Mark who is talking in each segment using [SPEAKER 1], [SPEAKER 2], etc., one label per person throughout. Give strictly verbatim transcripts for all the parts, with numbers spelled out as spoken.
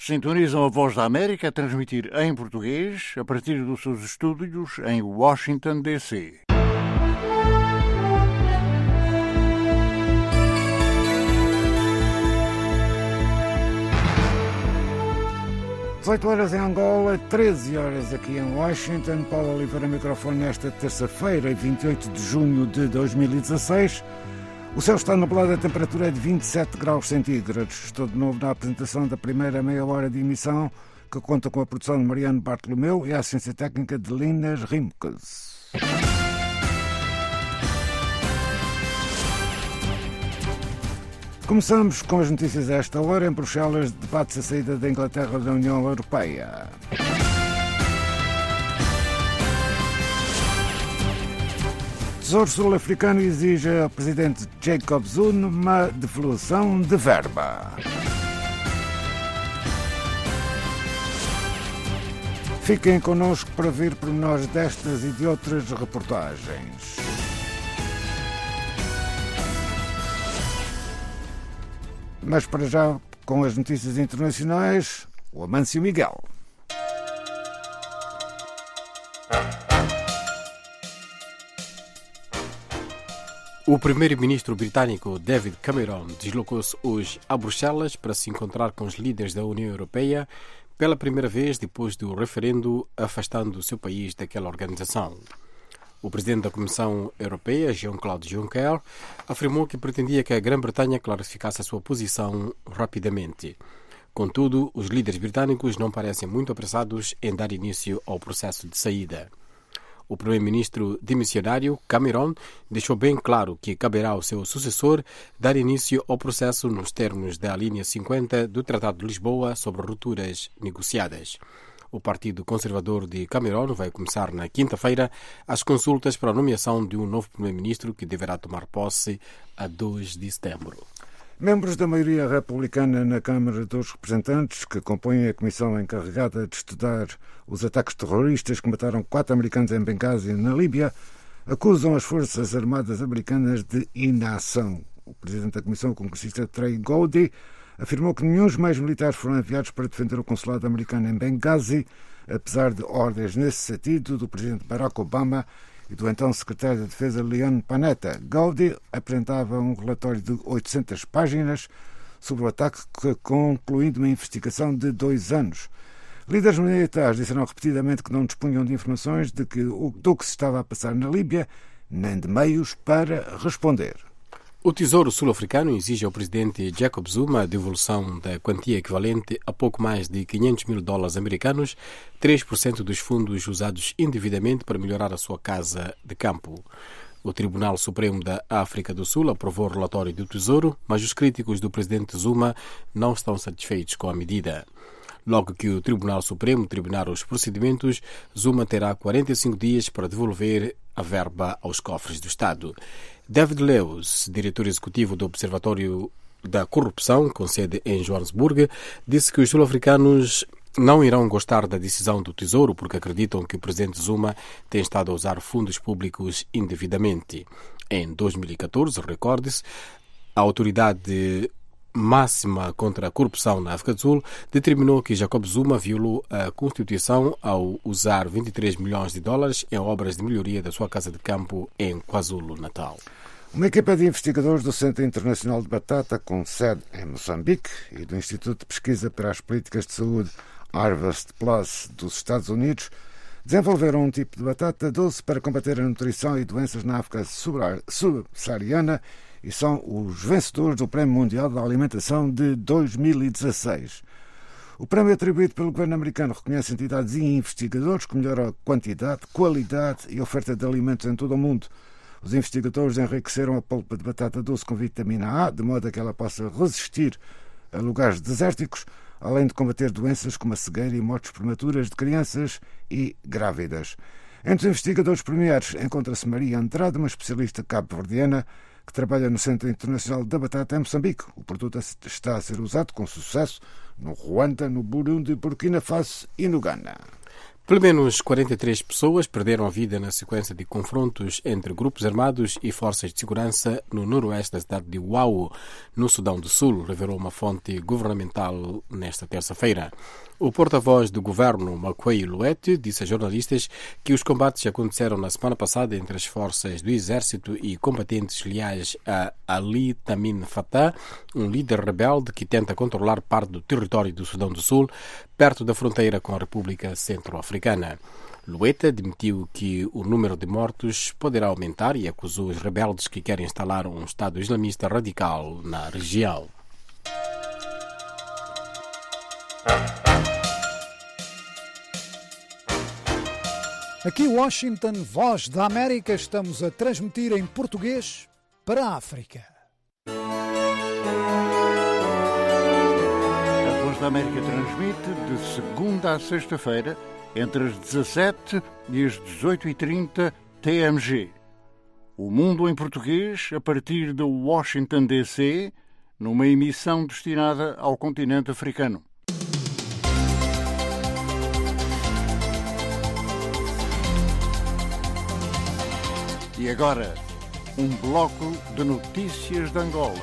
[SPEAKER 1] Sintonizam a Voz da América a transmitir em português a partir dos seus estúdios em Washington, D C dezoito horas em Angola, treze horas aqui em Washington. Paulo Oliveira, microfone nesta terça-feira, vinte e oito de junho de dois mil e dezasseis. O céu está nublado, a temperatura é de vinte e sete graus centígrados. Estou de novo na apresentação da primeira meia hora de emissão, que conta com a produção de Mariano Bartolomeu e a assistência técnica de Linas Rimkes. Começamos com as notícias a esta hora. Em Bruxelas, debate-se a saída da Inglaterra da União Europeia. O Tesouro Sul-Africano exige ao presidente Jacob Zuma uma devolução de verba. Fiquem connosco para ver pormenores destas e de outras reportagens. Mas para já, com as notícias internacionais, o Amâncio Miguel.
[SPEAKER 2] O primeiro-ministro britânico David Cameron deslocou-se hoje a Bruxelas para se encontrar com os líderes da União Europeia pela primeira vez depois do referendo afastando o seu país daquela organização. O presidente da Comissão Europeia, Jean-Claude Juncker, afirmou que pretendia que a Grã-Bretanha clarificasse a sua posição rapidamente. Contudo, os líderes britânicos não parecem muito apressados em dar início ao processo de saída. O primeiro-ministro demissionário, Cameron, deixou bem claro que caberá ao seu sucessor dar início ao processo nos termos da linha cinquenta do Tratado de Lisboa sobre rupturas negociadas. O Partido Conservador de Cameron vai começar na quinta-feira as consultas para a nomeação de um novo primeiro-ministro que deverá tomar posse a dois de setembro.
[SPEAKER 1] Membros da maioria republicana na Câmara dos Representantes, que compõem a comissão encarregada de estudar os ataques terroristas que mataram quatro americanos em Benghazi, na Líbia, acusam as Forças Armadas americanas de inação. O presidente da comissão, o congressista Trey Gowdy, afirmou que nenhum dos meios militares foram enviados para defender o consulado americano em Benghazi, apesar de ordens nesse sentido do presidente Barack Obama e do então secretário de Defesa Leon Panetta. Gowdy apresentava um relatório de oitocentas páginas sobre o ataque, concluindo uma investigação de dois anos. Líderes militares disseram repetidamente que não dispunham de informações de que, do que se estava a passar na Líbia, nem de meios para responder.
[SPEAKER 2] O Tesouro Sul-Africano exige ao presidente Jacob Zuma a devolução da quantia equivalente a pouco mais de quinhentos mil dólares americanos, três por cento dos fundos usados indevidamente para melhorar a sua casa de campo. O Tribunal Supremo da África do Sul aprovou o relatório do Tesouro, mas os críticos do presidente Zuma não estão satisfeitos com a medida. Logo que o Tribunal Supremo terminar os procedimentos, Zuma terá quarenta e cinco dias para devolver a verba aos cofres do Estado. David Lewis, diretor executivo do Observatório da Corrupção, com sede em Joanesburgo, disse que os sul-africanos não irão gostar da decisão do Tesouro porque acreditam que o presidente Zuma tem estado a usar fundos públicos indevidamente. Em dois mil e catorze, recorde-se, a autoridade máxima contra a corrupção na África do Sul determinou que Jacob Zuma violou a Constituição ao usar vinte e três milhões de dólares em obras de melhoria da sua casa de campo em KwaZulu-Natal.
[SPEAKER 1] Uma equipa de investigadores do Centro Internacional de Batata, com sede em Moçambique, e do Instituto de Pesquisa para as Políticas de Saúde Harvest Plus dos Estados Unidos, desenvolveram um tipo de batata doce para combater a nutrição e doenças na África subsaariana e são os vencedores do Prémio Mundial da Alimentação de dois mil e dezasseis. O prémio atribuído pelo governo americano reconhece entidades e investigadores que melhoram a quantidade, qualidade e oferta de alimentos em todo o mundo. Os investigadores enriqueceram a polpa de batata doce com vitamina A, de modo a que ela possa resistir a lugares desérticos, além de combater doenças como a cegueira e mortes prematuras de crianças e grávidas. Entre os investigadores premiados encontra-se Maria Andrade, uma especialista cabo-verdiana que trabalha no Centro Internacional da Batata em Moçambique. O produto está a ser usado com sucesso no Ruanda, no Burundi, Burkina Faso e no Ghana.
[SPEAKER 2] Pelo menos quarenta e três pessoas perderam a vida na sequência de confrontos entre grupos armados e forças de segurança no noroeste da cidade de Wau, no Sudão do Sul, revelou uma fonte governamental nesta terça-feira. O porta-voz do governo, Makwei Luet, disse a jornalistas que os combates aconteceram na semana passada entre as forças do exército e combatentes leais a Ali Tamin Fatah, um líder rebelde que tenta controlar parte do território do Sudão do Sul, perto da fronteira com a República Centro-Africana. Lueta admitiu que o número de mortos poderá aumentar e acusou os rebeldes que querem instalar um Estado islamista radical na região.
[SPEAKER 3] Aqui Washington, Voz da América, estamos a transmitir em português para a África.
[SPEAKER 4] A Voz da América transmite de segunda a sexta-feira, entre as dezassete e as dezoito e trinta T M G. O Mundo em Português, a partir de Washington, D C, numa emissão destinada ao continente africano. E agora, um bloco de notícias de Angola.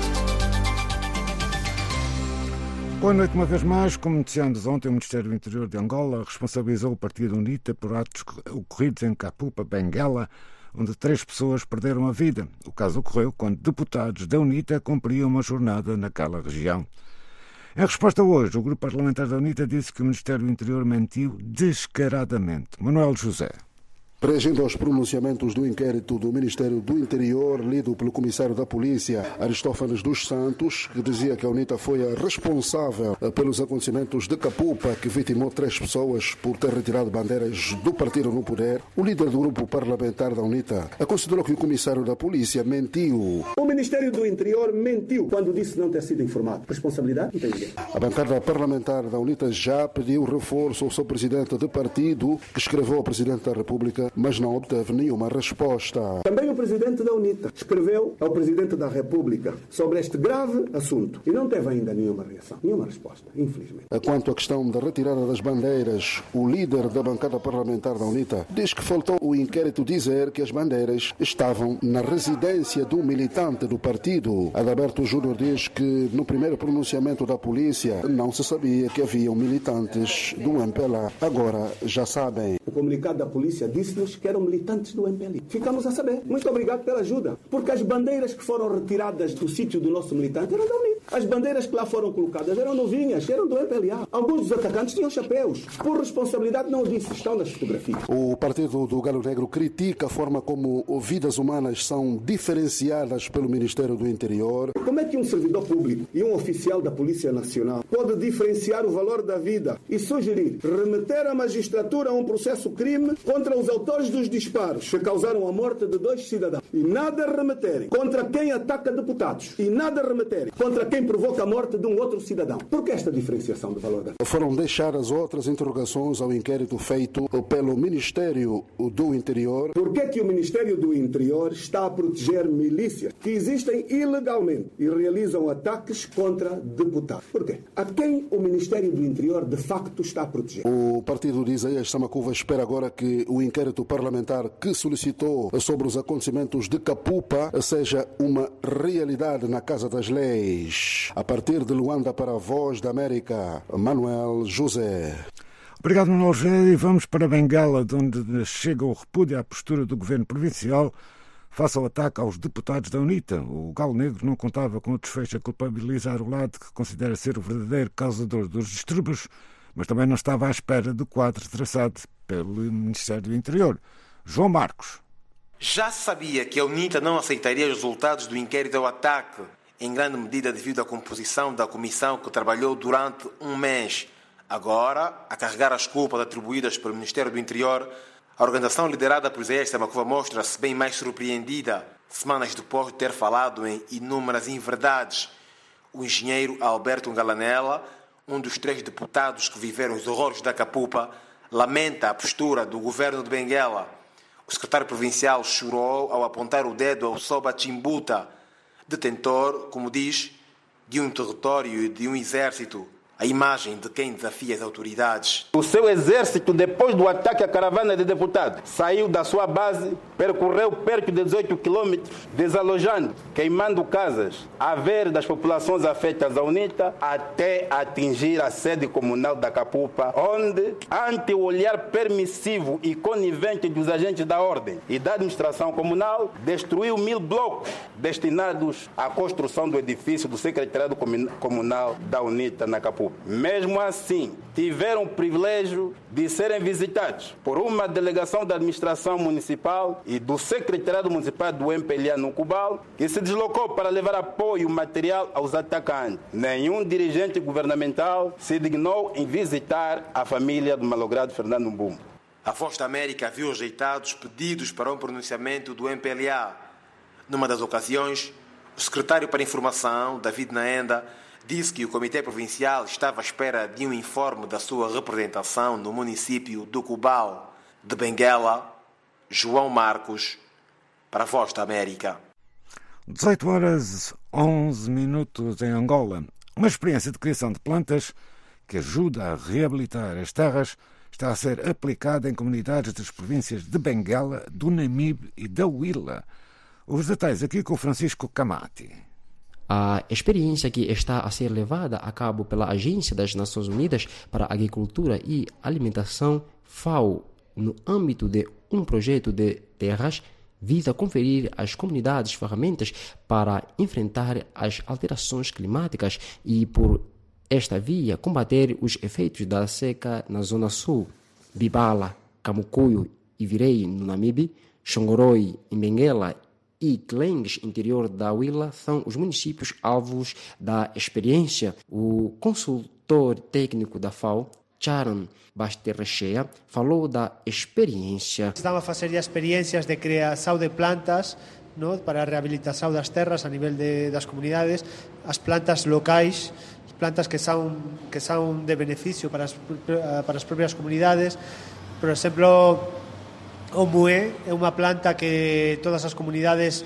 [SPEAKER 1] Boa noite uma vez mais. Como noticiamos ontem, o Ministério do Interior de Angola responsabilizou o Partido UNITA por atos ocorridos em Capupa, Benguela, onde três pessoas perderam a vida. O caso ocorreu quando deputados da UNITA cumpriam uma jornada naquela região. Em resposta hoje, o grupo parlamentar da UNITA disse que o Ministério do Interior mentiu descaradamente. Manuel José.
[SPEAKER 5] Reagindo aos pronunciamentos do inquérito do Ministério do Interior, lido pelo comissário da Polícia, Aristófanes dos Santos, que dizia que a UNITA foi a responsável pelos acontecimentos de Capupa, que vitimou três pessoas por ter retirado bandeiras do partido no poder, o líder do grupo parlamentar da UNITA considerou que o comissário da Polícia mentiu.
[SPEAKER 6] O Ministério do Interior mentiu quando disse não ter sido informado. Responsabilidade? Não tem ninguém.
[SPEAKER 5] A bancada parlamentar da UNITA já pediu reforço ao seu presidente de partido, que escreveu ao Presidente da República, mas não obteve nenhuma resposta.
[SPEAKER 6] Também o Presidente da UNITA escreveu ao Presidente da República sobre este grave assunto e não teve ainda nenhuma reação, nenhuma resposta, infelizmente.
[SPEAKER 5] Quanto à questão da retirada das bandeiras, o líder da bancada parlamentar da UNITA diz que faltou o inquérito dizer que as bandeiras estavam na residência do militante do partido. Adalberto Júnior diz que no primeiro pronunciamento da polícia não se sabia que haviam militantes do M P L A. Agora já sabem.
[SPEAKER 6] O comunicado da polícia disse que eram militantes do M P L A. Ficamos a saber. Muito obrigado pela ajuda. Porque as bandeiras que foram retiradas do sítio do nosso militante eram da UNITA. As bandeiras que lá foram colocadas eram novinhas, eram do M P L A. Alguns dos atacantes tinham chapéus. Por responsabilidade não disse, estão nas fotografias.
[SPEAKER 5] O Partido do Galo Negro critica a forma como vidas humanas são diferenciadas pelo Ministério do Interior.
[SPEAKER 6] Como é que um servidor público e um oficial da Polícia Nacional pode diferenciar o valor da vida e sugerir remeter a magistratura a um processo crime contra os autores dos disparos que causaram a morte de dois cidadãos e nada remeterem contra quem ataca deputados e nada remeterem contra quem provoca a morte de um outro cidadão? Por que esta diferenciação do valor da vida?
[SPEAKER 5] Foram deixadas outras interrogações ao inquérito feito pelo Ministério do Interior.
[SPEAKER 6] Por que é que o Ministério do Interior está a proteger milícias que existem ilegalmente e realizam ataques contra deputados? Por quê? A quem o Ministério do Interior de facto está a proteger?
[SPEAKER 5] O partido de Isaías Samacuva espera agora que o inquérito parlamentar que solicitou sobre os acontecimentos de Capupa seja uma realidade na Casa das Leis. A partir de Luanda para a Voz da América, Manuel José.
[SPEAKER 1] Obrigado, Manuel José. E vamos para Benguela, de onde chega o repúdio à postura do governo provincial face ao ataque aos deputados da UNITA. O Galo Negro não contava com o desfecho a culpabilizar o lado que considera ser o verdadeiro causador dos distúrbios, mas também não estava à espera do quadro traçado pelo Ministério do Interior. João Marcos.
[SPEAKER 7] Já se sabia que a UNITA não aceitaria os resultados do inquérito ao ataque, em grande medida devido à composição da comissão que trabalhou durante um mês. Agora, a carregar as culpas atribuídas pelo Ministério do Interior, a organização liderada por Isaías Samacuva mostra-se bem mais surpreendida, semanas depois de ter falado em inúmeras inverdades. O engenheiro Alberto Ngalanella, um dos três deputados que viveram os horrores da Capupa, lamenta a postura do governo de Benguela. O secretário provincial chorou ao apontar o dedo ao Soba Chimbuta, detentor, como diz, de um território e de um exército A imagem de quem desafia as autoridades.
[SPEAKER 8] O seu exército, depois do ataque à caravana de deputados, saiu da sua base, percorreu perto de dezoito quilômetros, desalojando, queimando casas, a ver das populações afetas à UNITA, até atingir a sede comunal da Capupa, onde, ante o olhar permissivo e conivente dos agentes da ordem e da administração comunal, destruiu mil blocos destinados à construção do edifício do Secretariado Comunal da UNITA na Capupa. Mesmo assim, tiveram o privilégio de serem visitados por uma delegação da administração municipal e do secretariado municipal do M P L A no Cubal, que se deslocou para levar apoio material aos atacantes. Nenhum dirigente governamental se dignou em visitar a família do malogrado Fernando Mbumbo.
[SPEAKER 7] A Voz da América viu rejeitados pedidos para um pronunciamento do M P L A. Numa das ocasiões, o secretário para a Informação, David Naenda, disse que o Comitê Provincial estava à espera de um informe da sua representação no município do Cubal. De Benguela, João Marcos, para a Voz da América.
[SPEAKER 1] dezoito horas, onze minutos em Angola. Uma experiência de criação de plantas que ajuda a reabilitar as terras está a ser aplicada em comunidades das províncias de Benguela, do Namibe e da Huila. Os detalhes aqui com o Francisco Camati.
[SPEAKER 9] A experiência que está a ser levada a cabo pela Agência das Nações Unidas para a Agricultura e Alimentação, FAO, no âmbito de um projeto de terras, visa conferir às comunidades ferramentas para enfrentar as alterações climáticas e, por esta via, combater os efeitos da seca na Zona Sul. Bibala, Camucuio e Virei, no Namibe, Xongoroi, em Benguela e Clengues, interior da Huila, são os municípios alvos da experiência. O consultor técnico da FAO, Charon Basterrechea, falou da experiência.
[SPEAKER 10] Estamos a fazer experiências de criação de plantas, ¿no?, para a reabilitação das terras a nível de, das comunidades, as plantas locais, plantas que são, que são de benefício para as, para as próprias comunidades. Por exemplo, o mué é uma planta que todas as comunidades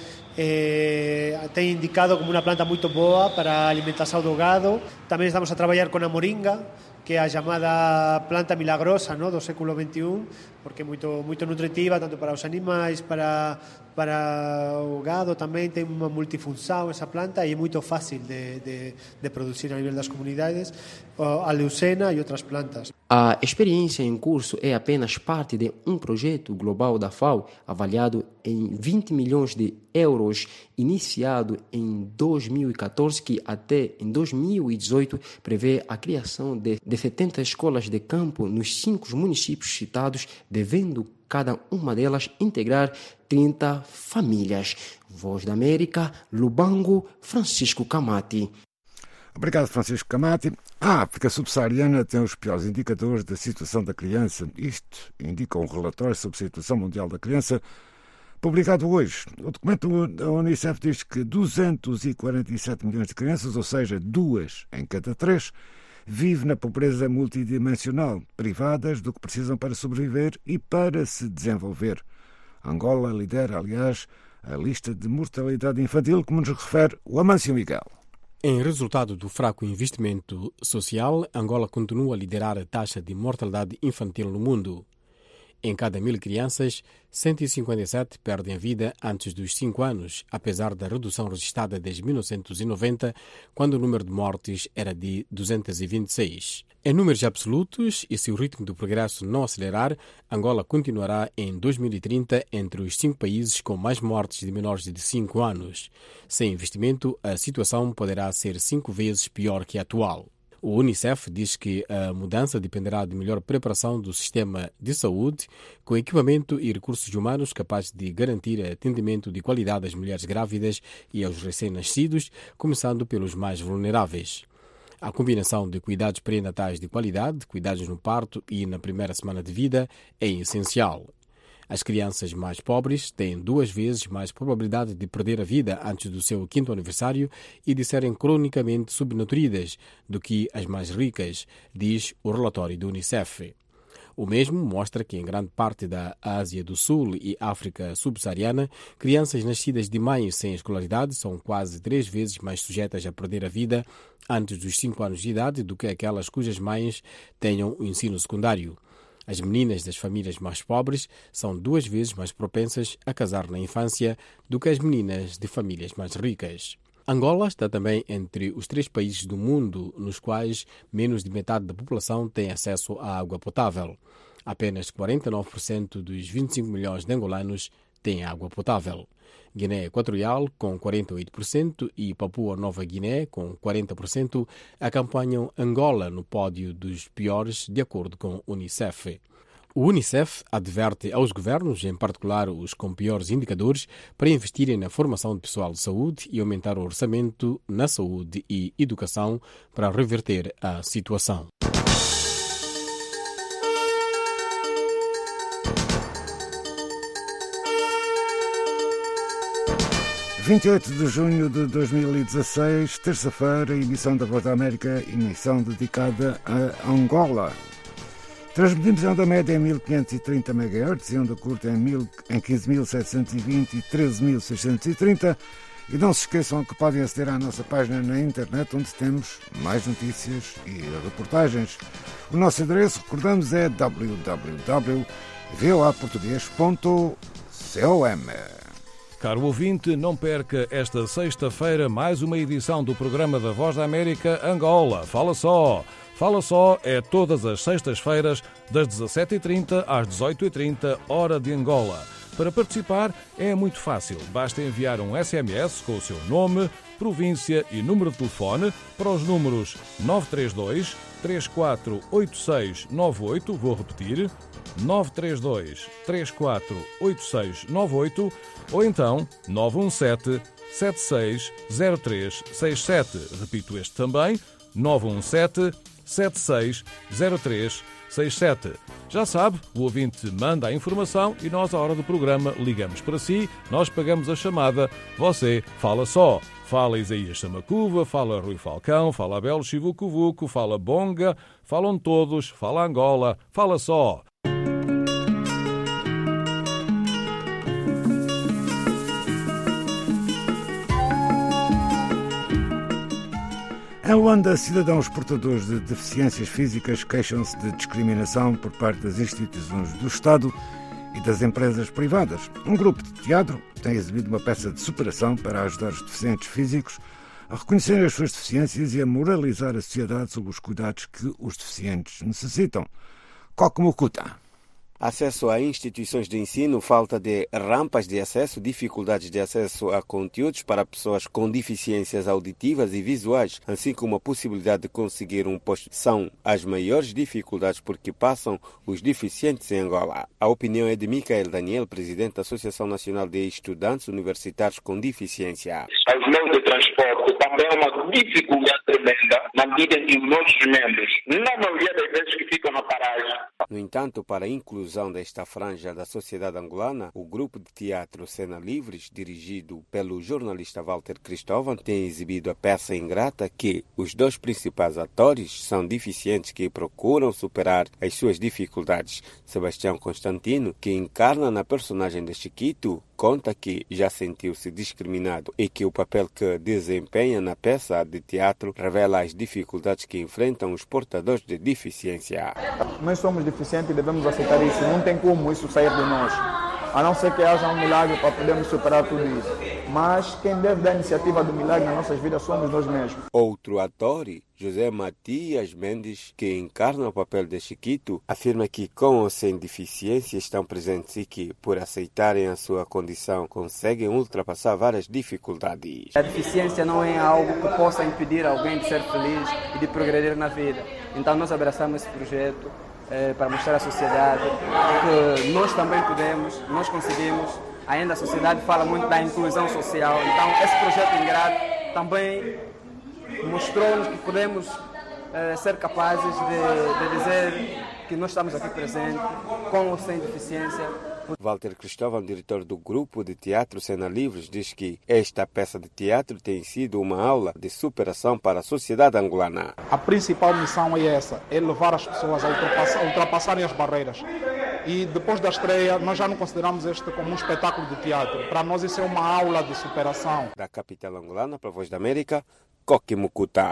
[SPEAKER 10] eh, têm indicado como uma planta muito boa para a alimentação do gado. Também estamos a trabalhar com a moringa, que é a chamada planta milagrosa, ¿no?, do século vinte e um, porque é muito, muito nutritiva, tanto para os animais, para, para o gado também, tem uma multifunção essa planta e é muito fácil de, de, de produzir a nível das comunidades, a leucena e outras plantas.
[SPEAKER 9] A experiência em curso é apenas parte de um projeto global da FAO, avaliado em vinte milhões de euros, iniciado em dois mil e catorze, que até em dois mil e dezoito prevê a criação de, de setenta escolas de campo nos cinco municípios citados, devendo cada uma delas integrar trinta famílias. Voz da América, Lubango, Francisco Camati.
[SPEAKER 1] Obrigado, Francisco Camati. A África subsaariana tem os piores indicadores da situação da criança. Isto indica um relatório sobre a situação mundial da criança, publicado hoje. O documento da Unicef diz que duzentos e quarenta e sete milhões de crianças, ou seja, duas em cada três, vivem na pobreza multidimensional, privadas do que precisam para sobreviver e para se desenvolver. Angola lidera, aliás, a lista de mortalidade infantil, como nos refere o Amâncio Miguel.
[SPEAKER 2] Em resultado do fraco investimento social, Angola continua a liderar a taxa de mortalidade infantil no mundo. Em cada mil crianças, cento e cinquenta e sete perdem a vida antes dos cinco anos, apesar da redução registrada desde mil novecentos e noventa, quando o número de mortes era de duzentos e vinte e seis. Em números absolutos, e se o ritmo do progresso não acelerar, Angola continuará em dois mil e trinta entre os cinco países com mais mortes de menores de cinco anos. Sem investimento, a situação poderá ser cinco vezes pior que a atual. O Unicef diz que a mudança dependerá de melhor preparação do sistema de saúde, com equipamento e recursos humanos capazes de garantir atendimento de qualidade às mulheres grávidas e aos recém-nascidos, começando pelos mais vulneráveis. A combinação de cuidados pré-natais de qualidade, cuidados no parto e na primeira semana de vida é essencial. As crianças mais pobres têm duas vezes mais probabilidade de perder a vida antes do seu quinto aniversário e de serem cronicamente subnutridas do que as mais ricas, diz o relatório do Unicef. O mesmo mostra que em grande parte da Ásia do Sul e África subsaariana, crianças nascidas de mães sem escolaridade são quase três vezes mais sujeitas a perder a vida antes dos cinco anos de idade do que aquelas cujas mães tenham o ensino secundário. As meninas das famílias mais pobres são duas vezes mais propensas a casar na infância do que as meninas de famílias mais ricas. Angola está também entre os três países do mundo nos quais menos de metade da população tem acesso à água potável. Apenas quarenta e nove por cento dos vinte e cinco milhões de angolanos têm água potável. Guiné Equatorial, com quarenta e oito por cento, e Papua Nova Guiné, com quarenta por cento, acompanham Angola no pódio dos piores, de acordo com a Unicef. O Unicef adverte aos governos, em particular os com piores indicadores, para investirem na formação de pessoal de saúde e aumentar o orçamento na saúde e educação para reverter a situação.
[SPEAKER 1] vinte e oito de junho de dois mil e dezasseis, terça-feira, emissão da Voz da América, emissão dedicada a Angola. Transmitimos em onda média em mil quinhentos e trinta megahertz e onda curta em, em quinze mil setecentos e vinte e treze mil seiscentos e trinta. E não se esqueçam que podem aceder à nossa página na internet, onde temos mais notícias e reportagens. O nosso endereço, recordamos, é w w w ponto voa português ponto com.
[SPEAKER 11] Caro ouvinte, não perca esta sexta-feira mais uma edição do programa da Voz da América Angola. Fala só! Fala Só é todas as sextas-feiras, das dezassete e trinta às dezoito e trinta, hora de Angola. Para participar é muito fácil. Basta enviar um S M S com o seu nome, província e número de telefone para os números nove três dois, três quatro oito seis nove oito, vou repetir, nove três dois, três quatro oito seis nove oito, ou então nove um sete, sete seis zero três seis sete. Repito este também, nove um sete, sete seis zero três seis sete. Já sabe, o ouvinte manda a informação e nós, à hora do programa, ligamos para si, nós pagamos a chamada, você fala só. Fala Isaías Samacuva, fala Rui Falcão, fala Abel Chivucuvuco, fala Bonga, falam todos, fala Angola, fala só.
[SPEAKER 1] Em Luanda, cidadãos portadores de deficiências físicas queixam-se de discriminação por parte das instituições do Estado e das empresas privadas. Um grupo de teatro tem exibido uma peça de superação para ajudar os deficientes físicos a reconhecer as suas deficiências e a moralizar a sociedade sobre os cuidados que os deficientes necessitam. Kokmukuta.
[SPEAKER 12] Acesso a instituições de ensino, falta de rampas de acesso, dificuldades de acesso a conteúdos para pessoas com deficiências auditivas e visuais, assim como a possibilidade de conseguir um posto, são as maiores dificuldades por que passam os deficientes em Angola. A opinião é de Micael Daniel, presidente da Associação Nacional de Estudantes Universitários com Deficiência.
[SPEAKER 13] Os meios de transporte também é uma dificuldade tremenda na medida em que os nossos membros, na maioria das vezes que ficam na paragem.
[SPEAKER 12] No entanto, para a inclusão desta franja da sociedade angolana, o grupo de teatro Cena Livres, dirigido pelo jornalista Walter Cristóvão, tem exibido a peça Ingrata, que os dois principais atores são deficientes que procuram superar as suas dificuldades. Sebastião Constantino, que encarna na personagem de Chiquito, conta que já sentiu-se discriminado e que o papel que desempenha na peça de teatro revela as dificuldades que enfrentam os portadores de deficiência.
[SPEAKER 14] Nós somos deficientes e devemos aceitar isso. Não tem como isso sair de nós, a não ser que haja um milagre para podermos superar tudo isso. Mas quem deve dar a iniciativa do milagre nas nossas vidas somos nós mesmos.
[SPEAKER 12] Outro ator, José Matias Mendes, que encarna o papel de Chiquito, afirma que com ou sem deficiência estão presentes e que, por aceitarem a sua condição, conseguem ultrapassar várias dificuldades.
[SPEAKER 15] A deficiência não é algo que possa impedir alguém de ser feliz e de progredir na vida. Então nós abraçamos esse projeto eh, para mostrar à sociedade que nós também podemos, nós conseguimos. Ainda a sociedade fala muito da inclusão social. Então esse projeto Ingrato também mostrou-nos que podemos eh, ser capazes de, de dizer que nós estamos aqui presentes, com ou sem deficiência,
[SPEAKER 12] Walter Cristóvão, diretor do grupo de teatro Cena Livres, diz que esta peça de teatro tem sido uma aula de superação para a sociedade angolana.
[SPEAKER 14] A principal missão é essa, é levar as pessoas a ultrapassar, a ultrapassarem as barreiras. E depois da estreia, nós já não consideramos este como um espetáculo de teatro. Para nós isso é uma aula de superação.
[SPEAKER 12] Da capital angolana, para a Voz da América, Coque Mucuta.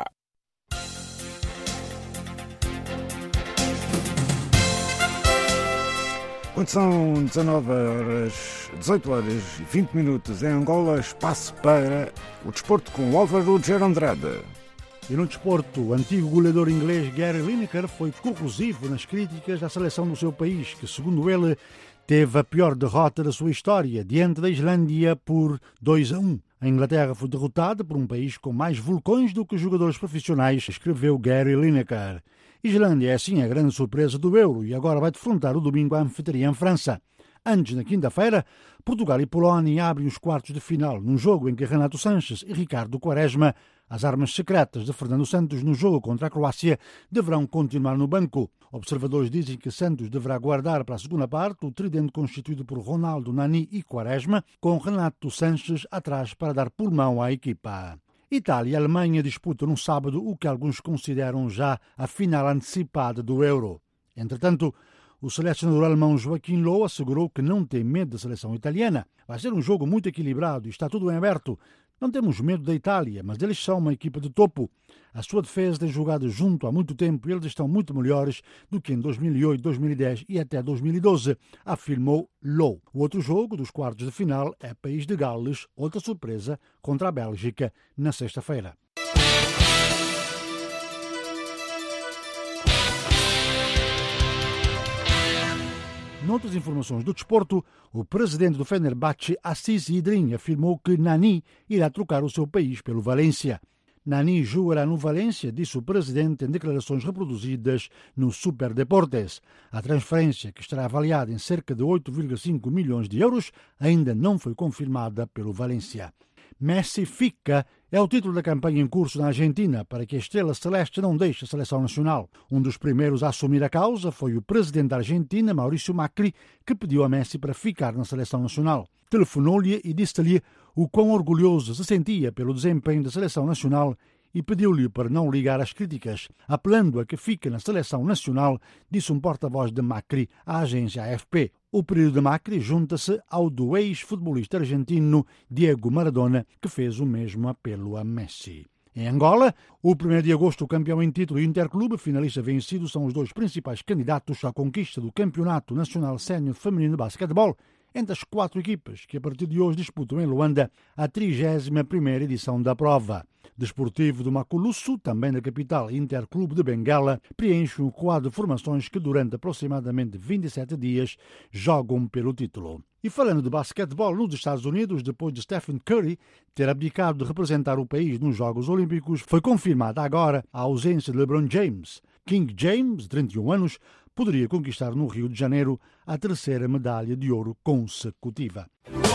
[SPEAKER 1] Quando são dezanove horas, dezoito horas e vinte minutos em Angola, espaço para o desporto com o Álvaro de Andrade.
[SPEAKER 16] E no desporto, o antigo goleador inglês Gary Lineker foi corrosivo nas críticas à seleção do seu país, que, segundo ele, teve a pior derrota da sua história, diante da Islândia por dois a um. A Inglaterra foi derrotada por um país com mais vulcões do que jogadores profissionais, escreveu Gary Lineker. Islândia é assim a grande surpresa do Euro e agora vai defrontar o domingo a anfitriã França. Antes, na quinta-feira, Portugal e Polónia abrem os quartos de final, num jogo em que Renato Sanches e Ricardo Quaresma, as armas secretas de Fernando Santos no jogo contra a Croácia, deverão continuar no banco. Observadores dizem que Santos deverá guardar para a segunda parte o tridente constituído por Ronaldo, Nani e Quaresma, com Renato Sanches atrás para dar pulmão à equipa. Itália e Alemanha disputam no sábado o que alguns consideram já a final antecipada do Euro. Entretanto, o selecionador alemão Joachim Löw assegurou que não tem medo da seleção italiana. Vai ser um jogo muito equilibrado e está tudo em aberto. Não temos medo da Itália, mas eles são uma equipa de topo. A sua defesa tem jogado junto há muito tempo e eles estão muito melhores do que em dois mil e oito, dois mil e dez e até dois mil e doze, afirmou Löw. O outro jogo dos quartos de final é País de Gales, outra surpresa, contra a Bélgica, na sexta-feira. Noutras informações do desporto, o presidente do Fenerbahçe, Assis Yedrin, afirmou que Nani irá trocar o seu país pelo Valência. Nani jogará no Valência, disse o presidente em declarações reproduzidas no Super Deportes. A transferência, que estará avaliada em cerca de oito vírgula cinco milhões de euros, ainda não foi confirmada pelo Valência. Messi fica é o título da campanha em curso na Argentina para que a estrela celeste não deixe a seleção nacional. Um dos primeiros a assumir a causa foi o presidente da Argentina, Maurício Macri, que pediu a Messi para ficar na seleção nacional. Telefonou-lhe e disse-lhe o quão orgulhoso se sentia pelo desempenho da seleção nacional e pediu-lhe para não ligar às críticas, apelando a que fique na seleção nacional, disse um porta-voz de Macri à agência A F P. O período de Macri junta-se ao do ex-futebolista argentino Diego Maradona, que fez o mesmo apelo a Messi. Em Angola, o primeiro de agosto, o campeão em título e o Interclube, finalista vencido, são os dois principais candidatos à conquista do Campeonato Nacional Sénior Feminino de Basquetebol, entre as quatro equipas que a partir de hoje disputam em Luanda a trigésima primeira edição da prova. Desportivo do Maculusso, também da capital, Interclube de Benguela, preenche um quadro de formações que durante aproximadamente vinte e sete dias jogam pelo título. E falando de basquetebol nos Estados Unidos, depois de Stephen Curry ter abdicado de representar o país nos Jogos Olímpicos, foi confirmada agora a ausência de LeBron James. King James, de trinta e um anos, poderia conquistar no Rio de Janeiro a terceira medalha de ouro consecutiva.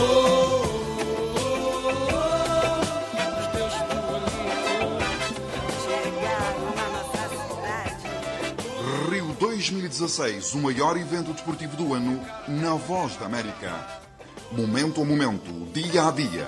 [SPEAKER 17] Rio dois mil e dezasseis, o maior evento desportivo do ano, na Voz da América. Momento a momento, dia a dia.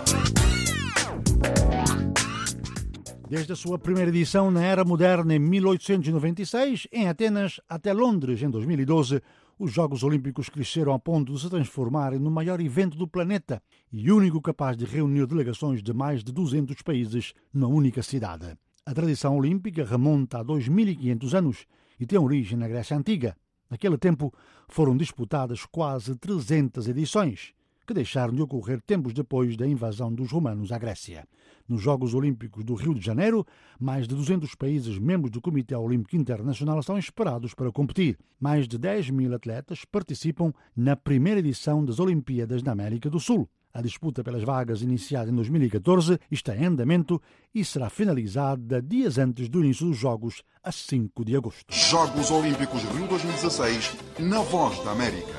[SPEAKER 16] Desde a sua primeira edição na Era Moderna em mil oitocentos e noventa e seis, em Atenas, até Londres em dois mil e doze, os Jogos Olímpicos cresceram a ponto de se transformarem no maior evento do planeta e único capaz de reunir delegações de mais de duzentos países numa única cidade. A tradição olímpica remonta a dois mil e quinhentos anos e tem origem na Grécia Antiga. Naquele tempo foram disputadas quase trezentas edições, que deixaram de ocorrer tempos depois da invasão dos romanos à Grécia. Nos Jogos Olímpicos do Rio de Janeiro, mais de duzentos países membros do Comitê Olímpico Internacional estão esperados para competir. Mais de dez mil atletas participam na primeira edição das Olimpíadas da América do Sul. A disputa pelas vagas, iniciada em dois mil e catorze, está em andamento e será finalizada dias antes do início dos Jogos, a cinco de agosto.
[SPEAKER 17] Jogos Olímpicos Rio dois mil e dezasseis, na Voz da América.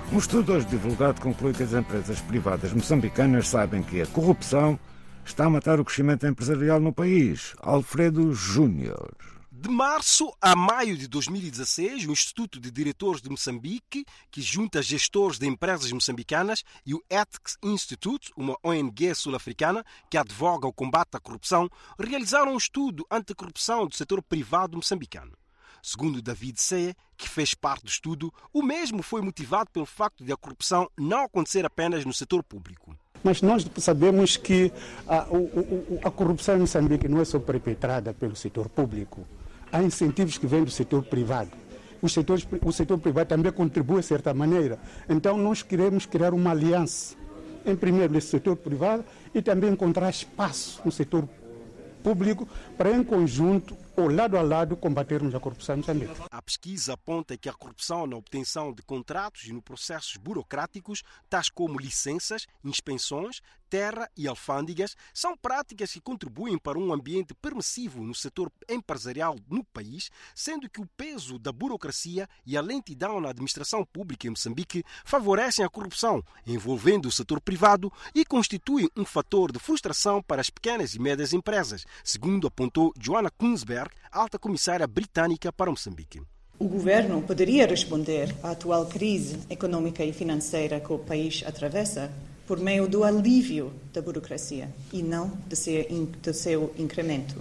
[SPEAKER 1] Um estudo hoje divulgado conclui que as empresas privadas moçambicanas sabem que a corrupção está a matar o crescimento empresarial no país. Alfredo Júnior.
[SPEAKER 18] De março a maio de dois mil e dezasseis, o Instituto de Diretores de Moçambique, que junta gestores de empresas moçambicanas, e o Ethics Institute, uma O N G sul-africana que advoga o combate à corrupção, realizaram um estudo anti-corrupção do setor privado moçambicano. Segundo David Seye, que fez parte do estudo, o mesmo foi motivado pelo facto de a corrupção não acontecer apenas no setor público.
[SPEAKER 19] Mas nós sabemos que a, a, a corrupção em Moçambique não é só perpetrada pelo setor público. Há incentivos que vêm do setor privado. Os setores, o setor privado também contribui de certa maneira. Então nós queremos criar uma aliança, em primeiro nesse setor privado, e também encontrar espaço no setor público para, em conjunto, ou lado a lado, combatermos a corrupção em Moçambique.
[SPEAKER 18] A pesquisa aponta que a corrupção na obtenção de contratos e nos processos burocráticos, tais como licenças, inspeções, terra e alfândegas, são práticas que contribuem para um ambiente permissivo no setor empresarial no país, sendo que o peso da burocracia e a lentidão na administração pública em Moçambique favorecem a corrupção, envolvendo o setor privado, e constituem um fator de frustração para as pequenas e médias empresas, segundo apontou Joanna Kunzberg, alta comissária britânica para Moçambique.
[SPEAKER 20] O governo poderia responder à atual crise econômica e financeira que o país atravessa por meio do alívio da burocracia e não de seu, de seu incremento.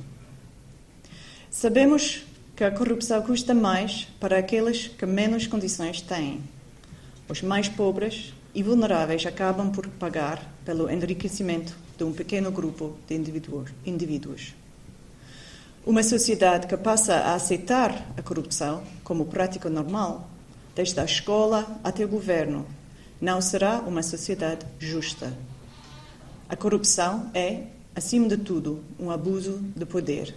[SPEAKER 20] Sabemos que a corrupção custa mais para aqueles que menos condições têm. Os mais pobres e vulneráveis acabam por pagar pelo enriquecimento de um pequeno grupo de indivíduos. Uma sociedade que passa a aceitar a corrupção como prática normal, desde a escola até o governo, não será uma sociedade justa. A corrupção é, acima de tudo, um abuso de poder.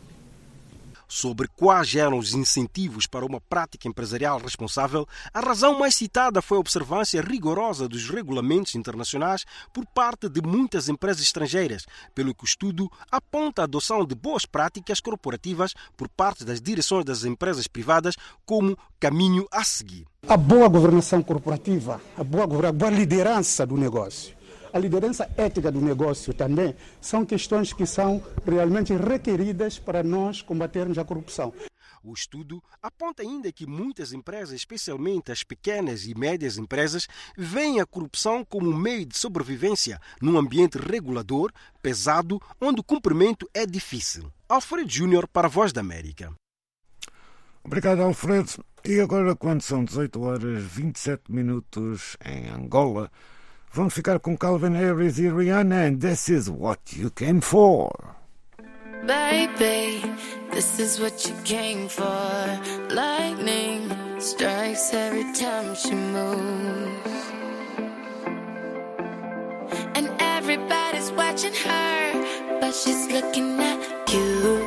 [SPEAKER 18] Sobre quais eram os incentivos para uma prática empresarial responsável, a razão mais citada foi a observância rigorosa dos regulamentos internacionais por parte de muitas empresas estrangeiras, pelo que o estudo aponta a adoção de boas práticas corporativas por parte das direções das empresas privadas como caminho a seguir.
[SPEAKER 19] A boa governação corporativa, a boa, a boa liderança do negócio, a liderança ética do negócio também são questões que são realmente requeridas para nós combatermos a corrupção.
[SPEAKER 18] O estudo aponta ainda que muitas empresas, especialmente as pequenas e médias empresas, veem a corrupção como um meio de sobrevivência num ambiente regulador, pesado, onde o cumprimento é difícil. Alfredo Júnior para a Voz da América.
[SPEAKER 1] Obrigado, Alfredo. E agora, quando são dezoito horas e vinte e sete minutos em Angola, vamos ficar com Calvin Harris e Rihanna, and This Is What You Came For.
[SPEAKER 21] Baby, this is what you came for. Lightning strikes every time she moves, and everybody's watching her, but she's looking at you.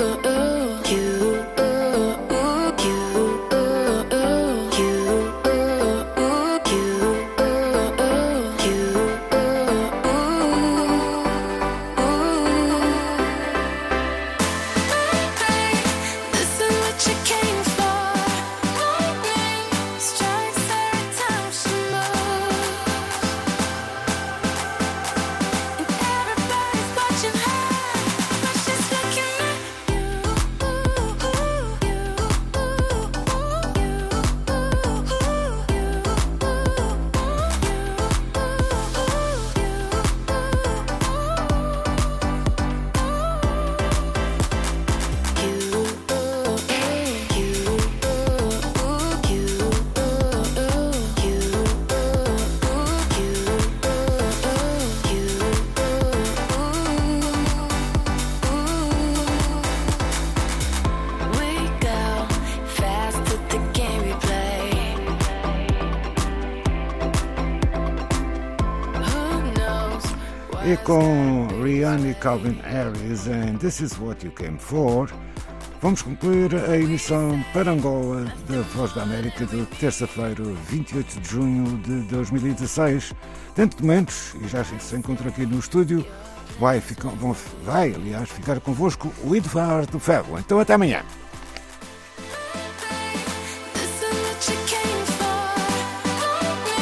[SPEAKER 1] E com Rihanna e Calvin Harris and This Is What You Came For, vamos concluir a emissão para Angola da Voz da América de terça-feira, vinte e oito de junho de dois mil e dezasseis. Dentro de momentos, e já se encontra aqui no estúdio, vai, ficar, vai aliás, ficar convosco o Eduardo Ferro. Então até amanhã.
[SPEAKER 21] This is what you came for.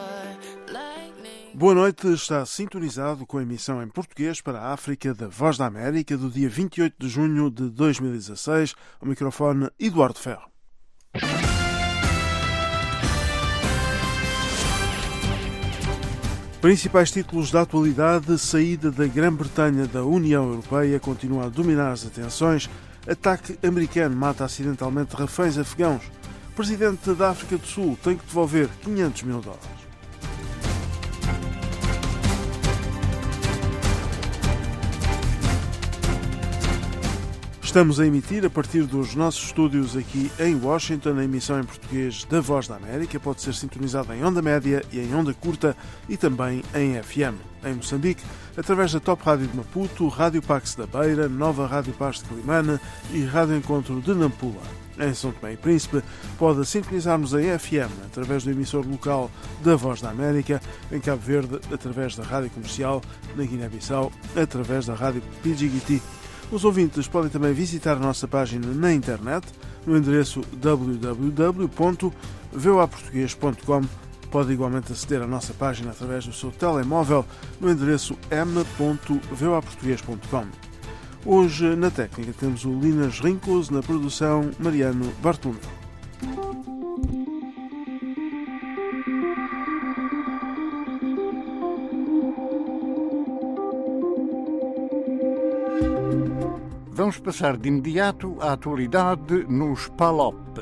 [SPEAKER 3] Boa noite, está sintonizado com a emissão em português para a África da Voz da América do dia vinte e oito de junho de dois mil e dezasseis. Ao microfone, Eduardo Ferro. Principais títulos da atualidade: saída da Grã-Bretanha da União Europeia continua a dominar as atenções. Ataque americano mata acidentalmente reféns afegãos. Presidente da África do Sul tem que devolver quinhentos mil dólares. Estamos a emitir a partir dos nossos estúdios aqui em Washington. A emissão em português da Voz da América pode ser sintonizada em onda média e em onda curta e também em F M. Em Moçambique, através da Top Rádio de Maputo, Rádio Pax da Beira, Nova Rádio Paz de Climane e Rádio Encontro de Nampula. Em São Tomé e Príncipe, pode sintonizar-nos em F M através do emissor local da Voz da América, em Cabo Verde, através da Rádio Comercial, na Guiné-Bissau, através da Rádio Pidjigiti. Os ouvintes podem também visitar a nossa página na internet, no endereço w w w ponto v o a português ponto com. Pode igualmente aceder à nossa página através do seu telemóvel, no endereço m ponto v o a português ponto com. Hoje, na técnica, temos o Linas Rincos, na produção, Mariano Bartolomeu.
[SPEAKER 4] Vamos passar de imediato à atualidade nos P A L O P.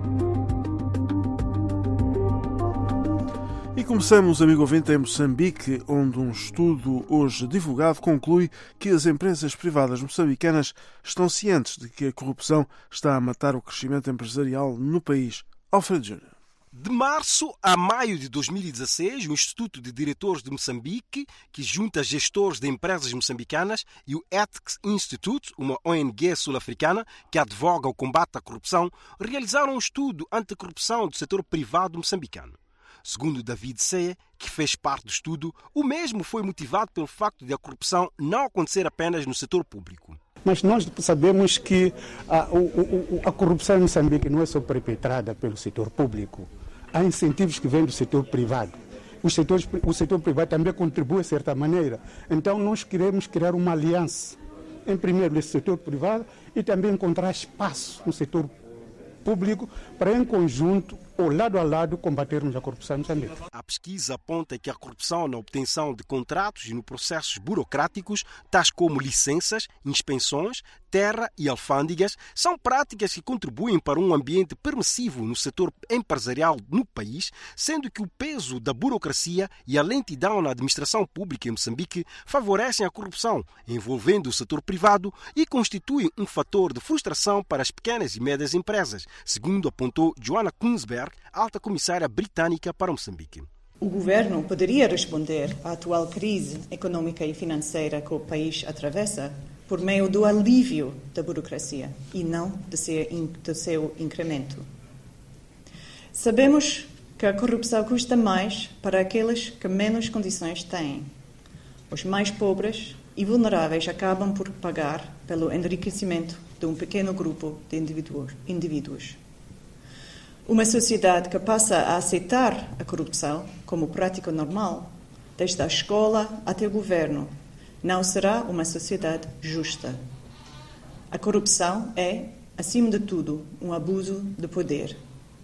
[SPEAKER 3] E começamos, amigo ouvinte, em Moçambique, onde um estudo hoje divulgado conclui que as empresas privadas moçambicanas estão cientes de que a corrupção está a matar o crescimento empresarial no país. Alfredo Júnior.
[SPEAKER 18] De março a maio de dois mil e dezasseis, o Instituto de Diretores de Moçambique, que junta gestores de empresas moçambicanas, e o Ethics Institute, uma O N G sul-africana que advoga o combate à corrupção, realizaram um estudo anticorrupção do setor privado moçambicano. Segundo David Seye, que fez parte do estudo, o mesmo foi motivado pelo facto de a corrupção não acontecer apenas no setor público.
[SPEAKER 19] Mas nós sabemos que a, o, a corrupção em Moçambique não é só perpetrada pelo setor público. Há incentivos que vêm do setor privado. O setor, o setor privado também contribui de certa maneira. Então nós queremos criar uma aliança, em primeiro nesse setor privado, e também encontrar espaço no setor público para, em conjunto, ou lado a lado, combatermos a corrupção em Moçambique.
[SPEAKER 18] A pesquisa aponta que a corrupção na obtenção de contratos e nos processos burocráticos, tais como licenças, inspeções, terra e alfândegas, são práticas que contribuem para um ambiente permissivo no setor empresarial no país, sendo que o peso da burocracia e a lentidão na administração pública em Moçambique favorecem a corrupção, envolvendo o setor privado, e constituem um fator de frustração para as pequenas e médias empresas, segundo apontou Joanna Kunzberg, alta comissária britânica para Moçambique.
[SPEAKER 20] O governo poderia responder à atual crise econômica e financeira que o país atravessa por meio do alívio da burocracia e não de seu, de seu incremento. Sabemos que a corrupção custa mais para aqueles que menos condições têm. Os mais pobres e vulneráveis acabam por pagar pelo enriquecimento de um pequeno grupo de indivíduos. Uma sociedade que passa a aceitar a corrupção como prática normal, desde a escola até o governo, não será uma sociedade justa. A corrupção é, acima de tudo, um abuso de poder.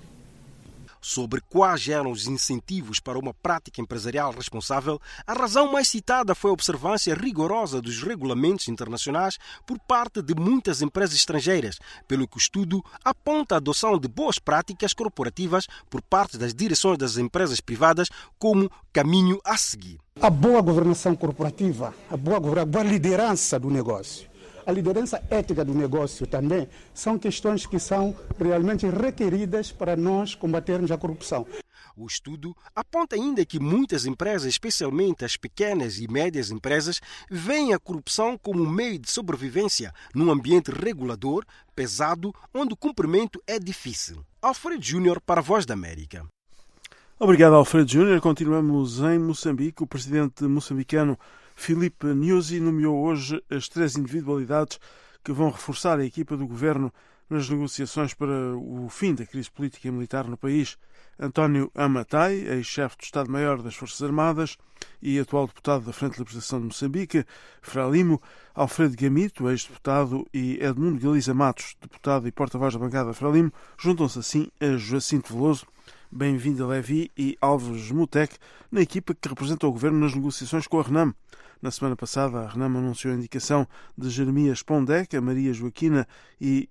[SPEAKER 18] Sobre quais eram os incentivos para uma prática empresarial responsável, a razão mais citada foi a observância rigorosa dos regulamentos internacionais por parte de muitas empresas estrangeiras, pelo que o estudo aponta a adoção de boas práticas corporativas por parte das direções das empresas privadas como caminho a seguir.
[SPEAKER 19] A boa governação corporativa, a boa, a boa liderança do negócio. A liderança ética do negócio também são questões que são realmente requeridas para nós combatermos a corrupção.
[SPEAKER 18] O estudo aponta ainda que muitas empresas, especialmente as pequenas e médias empresas, veem a corrupção como um meio de sobrevivência num ambiente regulador, pesado, onde o cumprimento é difícil. Alfredo Júnior para a Voz da América.
[SPEAKER 3] Obrigado, Alfredo Júnior. Continuamos em Moçambique. O presidente moçambicano Filipe Nyusi nomeou hoje as três individualidades que vão reforçar a equipa do governo nas negociações para o fim da crise política e militar no país. António Amatai, ex-chefe do Estado-Maior das Forças Armadas e atual deputado da Frente de Libertação de Moçambique, Frelimo, Alfredo Gamito, ex-deputado, e Edmundo Galiza Matos, deputado e porta-voz da bancada Frelimo, juntam-se assim a Jacinto Veloso, Bem-vindo a Levi e Alves Mutec, na equipa que representa o governo nas negociações com a RENAM. Na semana passada, a RENAM anunciou a indicação de Jeremias Pondeca, Maria Joaquina e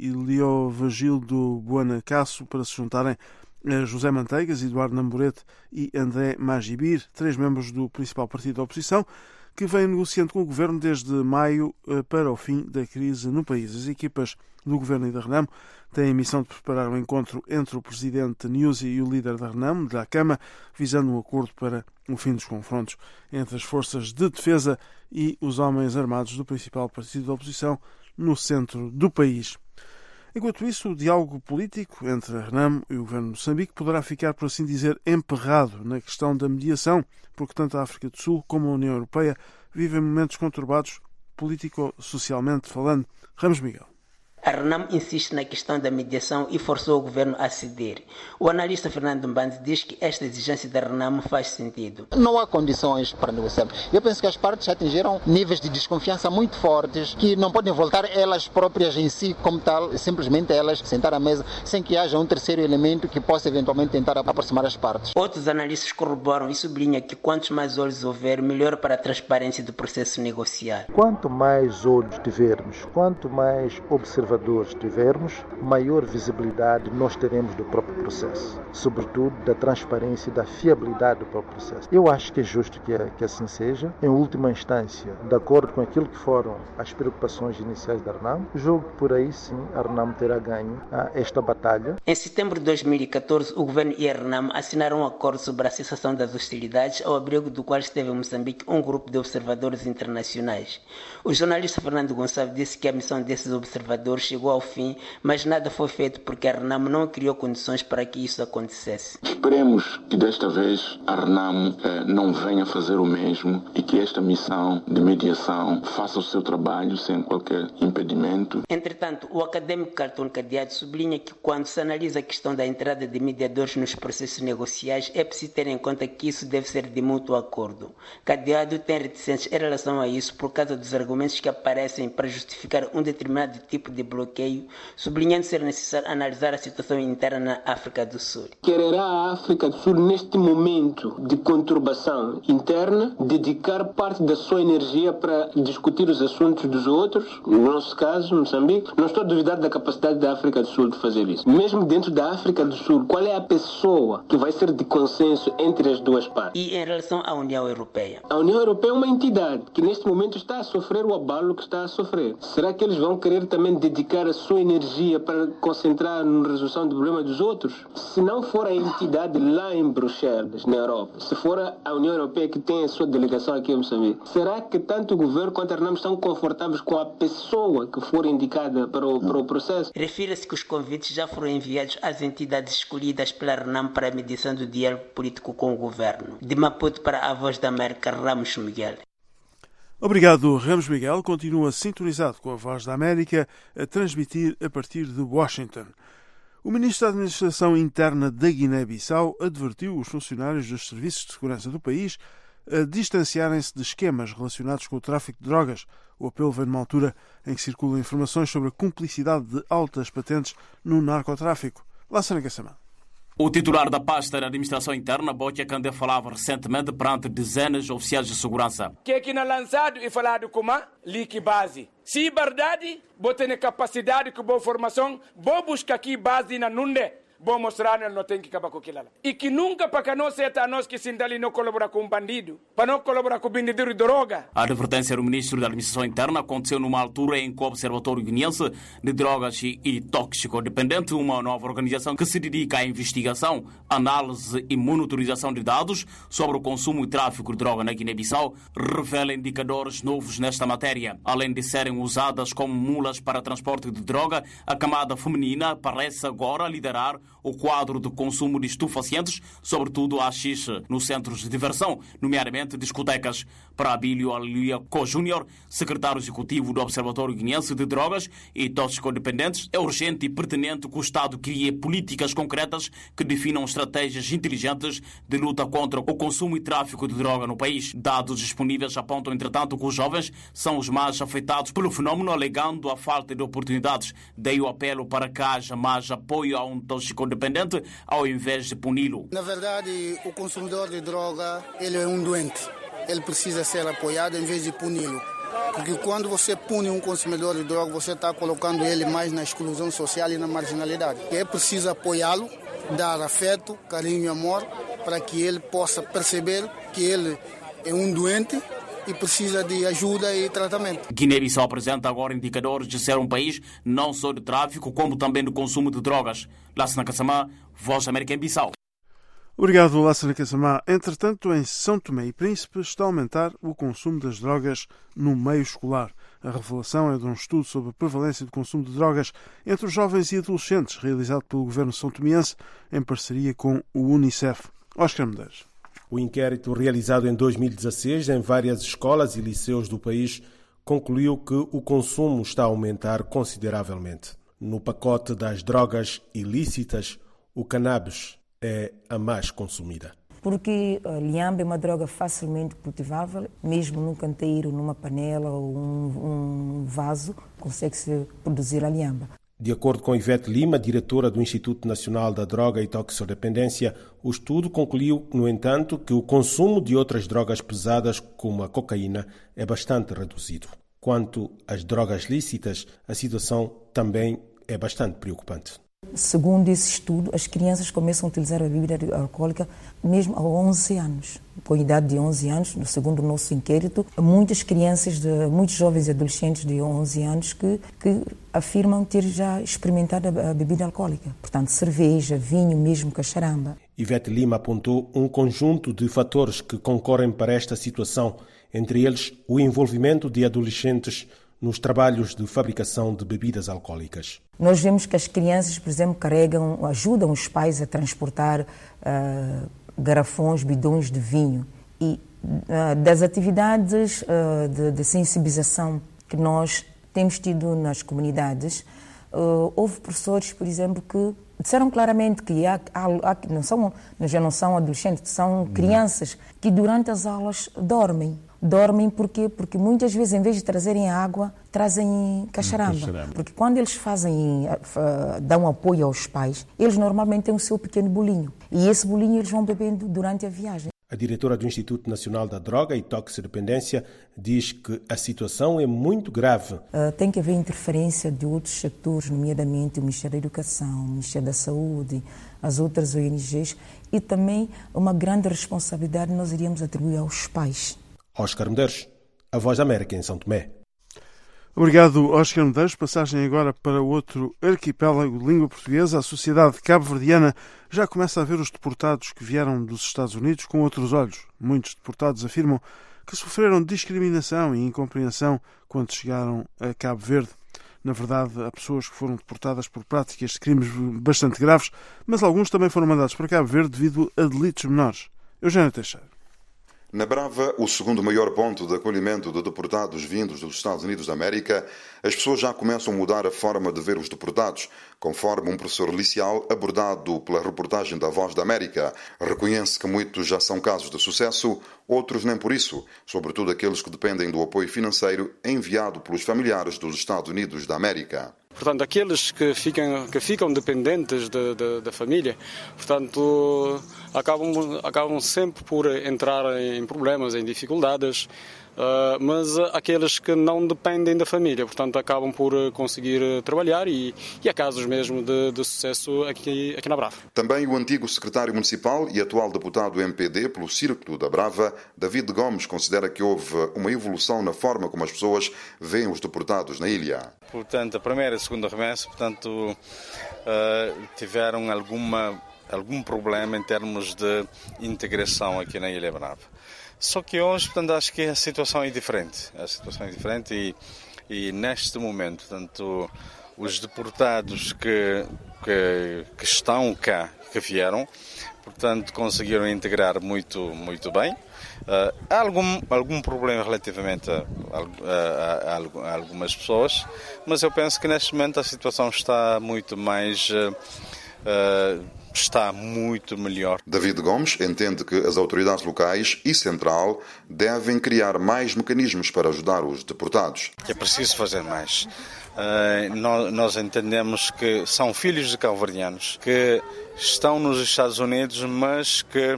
[SPEAKER 3] Leovagildo Buanacasso para se juntarem a José Manteigas, Eduardo Namborete e André Magibir, três membros do principal partido da oposição, que vêm negociando com o governo desde maio para o fim da crise no país. As equipas do governo e da RENAM têm a missão de preparar um encontro entre o presidente Nyusi e o líder da RENAM, da Cama, visando um acordo para o fim dos confrontos entre as forças de defesa e os homens armados do principal partido da oposição no centro do país. Enquanto isso, o diálogo político entre a RENAM e o governo de Moçambique poderá ficar, por assim dizer, emperrado na questão da mediação, porque tanto a África do Sul como a União Europeia vivem momentos conturbados político-socialmente falando. Ramos Miguel.
[SPEAKER 6] A RENAM insiste na questão da mediação e forçou o governo a ceder. O analista Fernando Mbande diz que esta exigência da RENAM faz sentido.
[SPEAKER 22] Não há condições para negociar. Eu penso que as partes atingiram níveis de desconfiança muito fortes, que não podem voltar elas próprias em si como tal, simplesmente elas sentar à mesa sem que haja um terceiro elemento que possa eventualmente tentar aproximar as partes.
[SPEAKER 6] Outros analistas corroboram e sublinham que quantos mais olhos houver, melhor para a transparência do processo negociar.
[SPEAKER 23] Quanto mais olhos tivermos, quanto mais observações tivermos, maior visibilidade nós teremos do próprio processo, sobretudo da transparência e da fiabilidade do próprio processo. Eu acho que é justo que, que assim seja. Em última instância, de acordo com aquilo que foram as preocupações iniciais da RENAM, julgo que por aí sim a RENAM terá ganho a esta batalha.
[SPEAKER 6] Em setembro de dois mil e catorze, o governo e a RENAM assinaram um acordo sobre a cessação das hostilidades, ao abrigo do qual esteve em Moçambique um grupo de observadores internacionais. O jornalista Fernando Gonçalves disse que a missão desses observadores chegou ao fim, mas nada foi feito porque a RENAM não criou condições para que isso acontecesse.
[SPEAKER 24] Esperemos que desta vez a RENAM eh, não venha fazer o mesmo e que esta missão de mediação faça o seu trabalho sem qualquer impedimento.
[SPEAKER 6] Entretanto, o académico Cartão Cadeado sublinha que quando se analisa a questão da entrada de mediadores nos processos negociais, é preciso ter em conta que isso deve ser de mútuo acordo. Cadeado tem reticências em relação a isso por causa dos argumentos que aparecem para justificar um determinado tipo de bloqueio, sublinhando ser necessário analisar a situação interna na África do Sul.
[SPEAKER 25] Quererá a África do Sul, neste momento de conturbação interna, dedicar parte da sua energia para discutir os assuntos dos outros? No nosso caso, Moçambique, não estou a duvidar da capacidade da África do Sul de fazer isso. Mesmo dentro da África do Sul, qual é a pessoa que vai ser de consenso entre as duas partes?
[SPEAKER 6] E em relação à União Europeia?
[SPEAKER 25] A União Europeia é uma entidade que neste momento está a sofrer o abalo que está a sofrer. Será que eles vão querer também dedicar a sua energia para concentrar na resolução do problema dos outros? Se não for a entidade lá em Bruxelas, na Europa, se for a União Europeia que tem a sua delegação aqui em Moçambique, será que tanto o governo quanto a RENAM estão confortáveis com a pessoa que for indicada para o, para o processo?
[SPEAKER 6] Refira-se que os convites já foram enviados às entidades escolhidas pela RENAM para a mediação do diálogo político com o governo. De Maputo para a Voz da América, Ramos Miguel.
[SPEAKER 3] Obrigado, Ramos Miguel. Continua sintonizado com a Voz da América, a transmitir a partir de Washington. O ministro da Administração Interna da Guiné-Bissau advertiu os funcionários dos serviços de segurança do país a distanciarem-se de esquemas relacionados com o tráfico de drogas. O apelo vem numa altura em que circulam informações sobre a cumplicidade de altas patentes no narcotráfico. Lassana Gassamã.
[SPEAKER 26] O titular da pasta da Administração Interna, Botia Kandé, falava recentemente perante dezenas de oficiais de segurança.
[SPEAKER 27] Que é que não lançado e falado como lique base. Se verdade, vou ter capacidade, com boa formação, vou buscar aqui base na nunde. Vou mostrar que não tem que acabar com aquilo lá. E que nunca para que não seja a nós que se dali não colaborar com um bandido, para não colaborar com o vendedor de droga.
[SPEAKER 26] A advertência do ministro da Administração Interna aconteceu numa altura em que o Observatório Guineense de Drogas e Tóxico-Dependente, uma nova organização que se dedica à investigação, análise e monitorização de dados sobre o consumo e tráfico de droga na Guiné-Bissau, revela indicadores novos nesta matéria. Além de serem usadas como mulas para transporte de droga, a camada feminina parece agora liderar o quadro de consumo de estupefacientes, sobretudo a haxixe, nos centros de diversão, nomeadamente discotecas. Para Abílio Alia Co Júnior, secretário executivo do Observatório Guineense de Drogas e Toxicodependentes, é urgente e pertinente que o Estado crie políticas concretas que definam estratégias inteligentes de luta contra o consumo e tráfico de droga no país. Dados disponíveis apontam, entretanto, que os jovens são os mais afetados pelo fenómeno, alegando a falta de oportunidades. Daí o apelo para que haja mais apoio a um toxicodependente ao invés de puni-lo.
[SPEAKER 2] Na verdade, o consumidor de droga, ele é um doente. Ele precisa ser apoiado em vez de puni-lo. Porque quando você pune um consumidor de droga, você está colocando ele mais na exclusão social e na marginalidade. E é preciso apoiá-lo, dar afeto, carinho e amor, para que ele possa perceber que ele é um doente e precisa de ajuda e tratamento.
[SPEAKER 26] Guiné-Bissau apresenta agora indicadores de ser um país não só de tráfico, como também de consumo de drogas. Lassana Kassamá, Voz da América em Bissau.
[SPEAKER 3] Obrigado, Lassana Kassamá. Entretanto, em São Tomé e Príncipe está a aumentar o consumo das drogas no meio escolar. A revelação é de um estudo sobre a prevalência do consumo de drogas entre os jovens e adolescentes, realizado pelo governo são-tomense em parceria com o Unicef. Oscar Medeiros.
[SPEAKER 5] O inquérito realizado em dois mil e dezasseis em várias escolas e liceus do país concluiu que o consumo está a aumentar consideravelmente. No pacote das drogas ilícitas, o cannabis é a mais consumida.
[SPEAKER 7] Porque a liamba é uma droga facilmente cultivável, mesmo num canteiro, numa panela ou um, um vaso, consegue-se produzir a liamba.
[SPEAKER 5] De acordo com Ivete Lima, diretora do Instituto Nacional da Droga e Toxicodependência, o estudo concluiu, no entanto, que o consumo de outras drogas pesadas, como a cocaína, é bastante reduzido. Quanto às drogas lícitas, a situação também é bastante preocupante.
[SPEAKER 7] Segundo esse estudo, as crianças começam a utilizar a bebida alcoólica mesmo aos onze anos. Com a idade de onze anos, segundo o nosso inquérito, muitas crianças, de, muitos jovens e adolescentes de onze anos que, que afirmam ter já experimentado a bebida alcoólica. Portanto, cerveja, vinho, mesmo cacharamba.
[SPEAKER 5] Ivete Lima apontou um conjunto de fatores que concorrem para esta situação, entre eles o envolvimento de adolescentes nos trabalhos de fabricação de bebidas alcoólicas.
[SPEAKER 7] Nós vemos que as crianças, por exemplo, carregam, ajudam os pais a transportar uh, garrafões, bidões de vinho. E uh, das atividades uh, de, de sensibilização que nós temos tido nas comunidades, uh, houve professores, por exemplo, que disseram claramente que há, há, há, não são, já não são adolescentes, são crianças que durante as aulas dormem. Dormem porquê? Porque muitas vezes, em vez de trazerem água, trazem cacharamba. cacharamba. Porque quando eles fazem, uh, dão apoio aos pais, eles normalmente têm o seu pequeno bolinho. E esse bolinho eles vão bebendo durante a viagem.
[SPEAKER 5] A diretora do Instituto Nacional da Droga e Toxicodependência diz que a situação é muito grave.
[SPEAKER 7] Uh, tem que haver interferência de outros setores, nomeadamente o Ministério da Educação, o Ministério da Saúde, as outras O N Gs, e também uma grande responsabilidade nós iríamos atribuir aos pais.
[SPEAKER 5] Oscar Medeiros, a Voz da América em São Tomé.
[SPEAKER 3] Obrigado, Oscar Medeiros. Passagem agora para outro arquipélago de língua portuguesa. A sociedade cabo-verdiana já começa a ver os deportados que vieram dos Estados Unidos com outros olhos. Muitos deportados afirmam que sofreram discriminação e incompreensão quando chegaram a Cabo Verde. Na verdade, há pessoas que foram deportadas por práticas de crimes bastante graves, mas alguns também foram mandados para Cabo Verde devido a delitos menores. Eugênio Teixeira.
[SPEAKER 8] Na Brava, o segundo maior ponto de acolhimento de deportados vindos dos Estados Unidos da América, as pessoas já começam a mudar a forma de ver os deportados, conforme um professor licial abordado pela reportagem da Voz da América. Reconhece que muitos já são casos de sucesso, outros nem por isso, sobretudo aqueles que dependem do apoio financeiro enviado pelos familiares dos Estados Unidos da América.
[SPEAKER 9] Portanto, aqueles que ficam, que ficam dependentes de, de, da família, portanto, acabam, acabam sempre por entrar em problemas, em dificuldades, uh, mas aqueles que não dependem da família, portanto, acabam por conseguir trabalhar e, e há casos mesmo de, de sucesso aqui, aqui na Brava.
[SPEAKER 8] Também o antigo secretário municipal e atual deputado M P D pelo Círculo da Brava, David Gomes, considera que houve uma evolução na forma como as pessoas veem os deportados na ilha.
[SPEAKER 10] Portanto, a primeira e a segunda remessa, portanto, uh, tiveram alguma, algum problema em termos de integração aqui na Ilha Brava. Só que hoje, portanto, acho que a situação é diferente. A situação é diferente e, e neste momento, portanto, os deportados que, que, que estão cá, que vieram, portanto, conseguiram integrar muito, muito bem. Uh, há algum, algum problema relativamente a, a, a, a algumas pessoas, mas eu penso que neste momento a situação está muito mais... Uh, uh, está muito melhor.
[SPEAKER 8] David Gomes entende que as autoridades locais e central devem criar mais mecanismos para ajudar os deportados.
[SPEAKER 10] É preciso fazer mais. Uh, nós, nós entendemos que são filhos de cabo-verdianos que estão nos Estados Unidos, mas que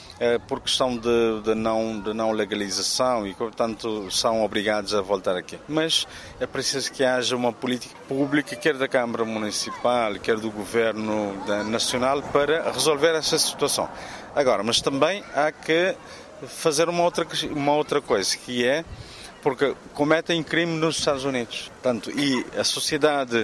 [SPEAKER 10] por questão de, de, não, de não legalização e, portanto, são obrigados a voltar aqui. Mas é preciso que haja uma política pública, quer da Câmara Municipal, quer do Governo Nacional, para resolver essa situação. Agora, mas também há que fazer uma outra, uma outra coisa, que é porque cometem crime nos Estados Unidos. Portanto, e a sociedade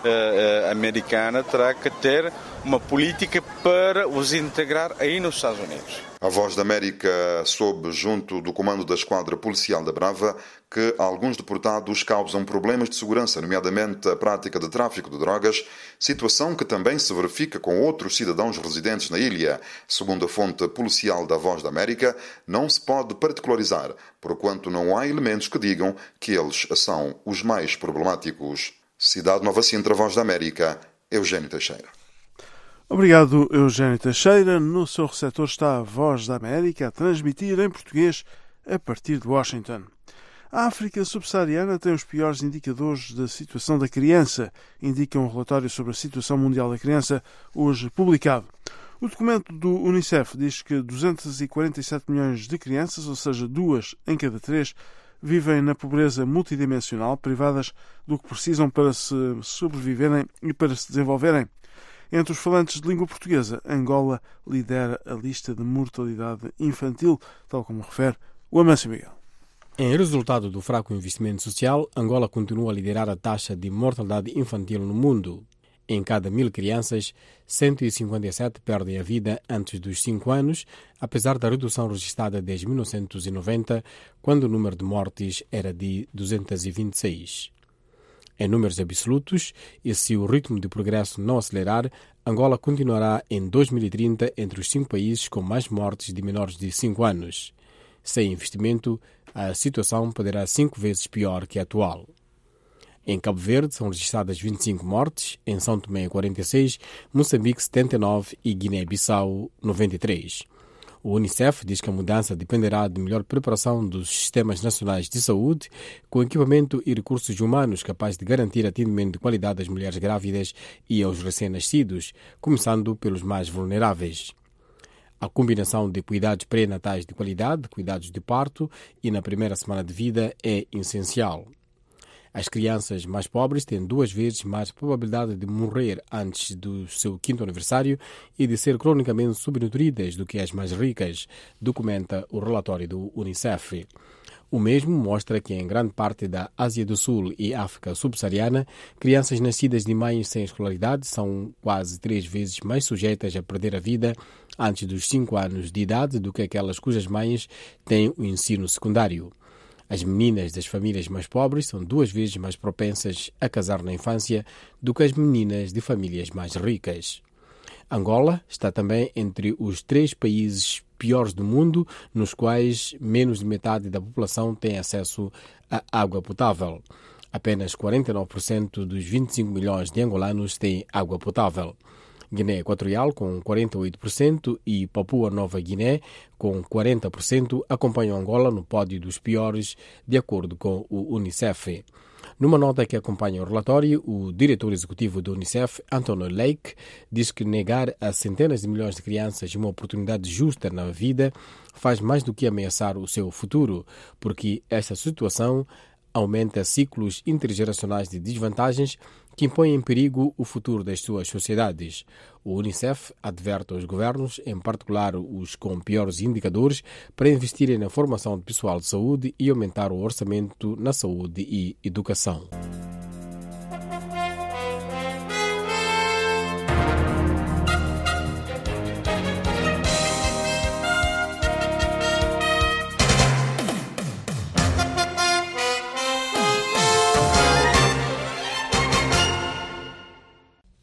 [SPEAKER 10] uh, americana terá que ter uma política para os integrar aí nos Estados Unidos.
[SPEAKER 8] A Voz da América soube, junto do comando da Esquadra Policial da Brava, que alguns deportados causam problemas de segurança, nomeadamente a prática de tráfico de drogas, situação que também se verifica com outros cidadãos residentes na ilha. Segundo a fonte policial da Voz da América, não se pode particularizar, porquanto não há elementos que digam que eles são os mais problemáticos. Cidade Nova Sintra, Voz da América, Eugênio Teixeira.
[SPEAKER 3] Obrigado, Eugênio Teixeira. No seu receptor está a Voz da América a transmitir em português a partir de Washington. A África subsaariana tem os piores indicadores da situação da criança, indica um relatório sobre a situação mundial da criança, hoje publicado. O documento do Unicef diz que duzentos e quarenta e sete milhões de crianças, ou seja, duas em cada três, vivem na pobreza multidimensional, privadas do que precisam para se sobreviverem e para se desenvolverem. Entre os falantes de língua portuguesa, Angola lidera a lista de mortalidade infantil, tal como refere o Amâncio Miguel.
[SPEAKER 11] Em resultado do fraco investimento social, Angola continua a liderar a taxa de mortalidade infantil no mundo. Em cada mil crianças, cento e cinquenta e sete perdem a vida antes dos cinco anos, apesar da redução registrada desde mil novecentos e noventa, quando o número de mortes era de duzentos e vinte e seis. Em números absolutos, e se o ritmo de progresso não acelerar, Angola continuará em dois mil e trinta entre os cinco países com mais mortes de menores de cinco anos. Sem investimento, a situação poderá cinco vezes pior que a atual. Em Cabo Verde são registradas vinte e cinco mortes, em São Tomé quarenta e seis, Moçambique setenta e nove e Guiné-Bissau noventa e três. O Unicef diz que a mudança dependerá de melhor preparação dos sistemas nacionais de saúde, com equipamento e recursos humanos capazes de garantir atendimento de qualidade às mulheres grávidas e aos recém-nascidos, começando pelos mais vulneráveis. A combinação de cuidados pré-natais de qualidade, cuidados de parto e na primeira semana de vida é essencial. As crianças mais pobres têm duas vezes mais probabilidade de morrer antes do seu quinto aniversário e de ser cronicamente subnutridas do que as mais ricas, documenta o relatório do Unicef. O mesmo mostra que em grande parte da Ásia do Sul e África subsaariana, crianças nascidas de mães sem escolaridade são quase três vezes mais sujeitas a perder a vida antes dos cinco anos de idade do que aquelas cujas mães têm o ensino secundário. As meninas das famílias mais pobres são duas vezes mais propensas a casar na infância do que as meninas de famílias mais ricas. Angola está também entre os três países piores do mundo, nos quais menos de metade da população tem acesso à água potável. Apenas quarenta e nove por cento dos vinte e cinco milhões de angolanos têm água potável. Guiné Equatorial, com quarenta e oito por cento, e Papua Nova Guiné, com quarenta por cento, acompanham Angola no pódio dos piores, de acordo com o Unicef. Numa nota que acompanha o relatório, o diretor executivo do Unicef, Anthony Lake, diz que negar a centenas de milhões de crianças uma oportunidade justa na vida faz mais do que ameaçar o seu futuro, porque esta situação aumenta ciclos intergeracionais de desvantagens que impõem em perigo o futuro das suas sociedades. O Unicef adverte aos governos, em particular os com piores indicadores, para investirem na formação de pessoal de saúde e aumentar o orçamento na saúde e educação.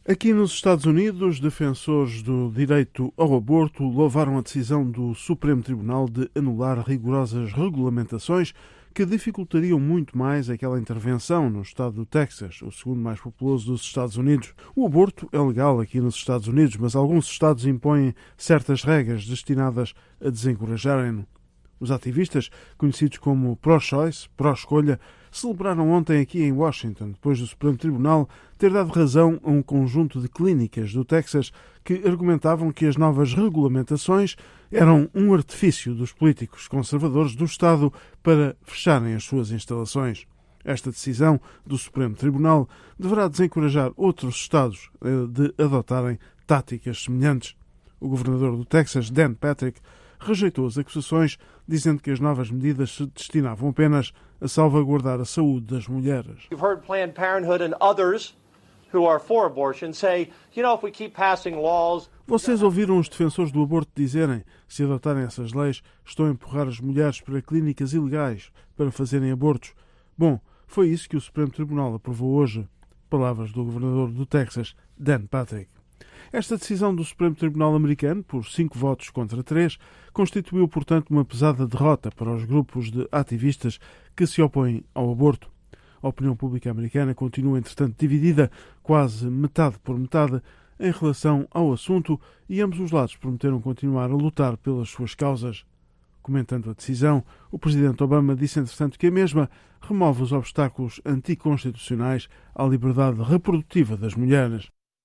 [SPEAKER 3] Aqui nos Estados Unidos, defensores do direito ao aborto louvaram a decisão do Supremo Tribunal de anular rigorosas regulamentações que dificultariam muito mais aquela intervenção no estado do Texas, o segundo mais populoso dos Estados Unidos. O aborto é legal aqui nos Estados Unidos, mas alguns estados impõem certas regras destinadas a desencorajarem-no. Os ativistas, conhecidos como pro-choice, pró-escolha, celebraram ontem aqui em Washington, depois do Supremo Tribunal ter dado razão a um conjunto de clínicas do Texas que argumentavam que as novas regulamentações eram um artifício dos políticos conservadores do Estado para fecharem as suas instalações. Esta decisão do Supremo Tribunal deverá desencorajar outros Estados de adotarem táticas semelhantes. O governador do Texas, Dan Patrick, rejeitou as acusações, dizendo que as novas medidas se destinavam apenas a salvaguardar a saúde das mulheres.
[SPEAKER 1] You've heard Planned Parenthood and others who are for abortion say, you know, if we keep passing laws...
[SPEAKER 3] Vocês ouviram os defensores do aborto dizerem, se adotarem essas leis, estão a empurrar as mulheres para clínicas ilegais para fazerem abortos. Bom, foi isso que o Supremo Tribunal aprovou hoje. Palavras do governador do Texas, Dan Patrick. Esta decisão do Supremo Tribunal americano, por cinco votos contra três, constituiu, portanto, uma pesada derrota para os grupos de ativistas que se opõem ao aborto. A opinião pública americana continua, entretanto, dividida quase metade por metade em relação ao assunto e ambos os lados prometeram continuar a lutar pelas suas causas. Comentando a decisão, o presidente Obama disse, entretanto, que a mesma remove os obstáculos anticonstitucionais à liberdade reprodutiva das mulheres.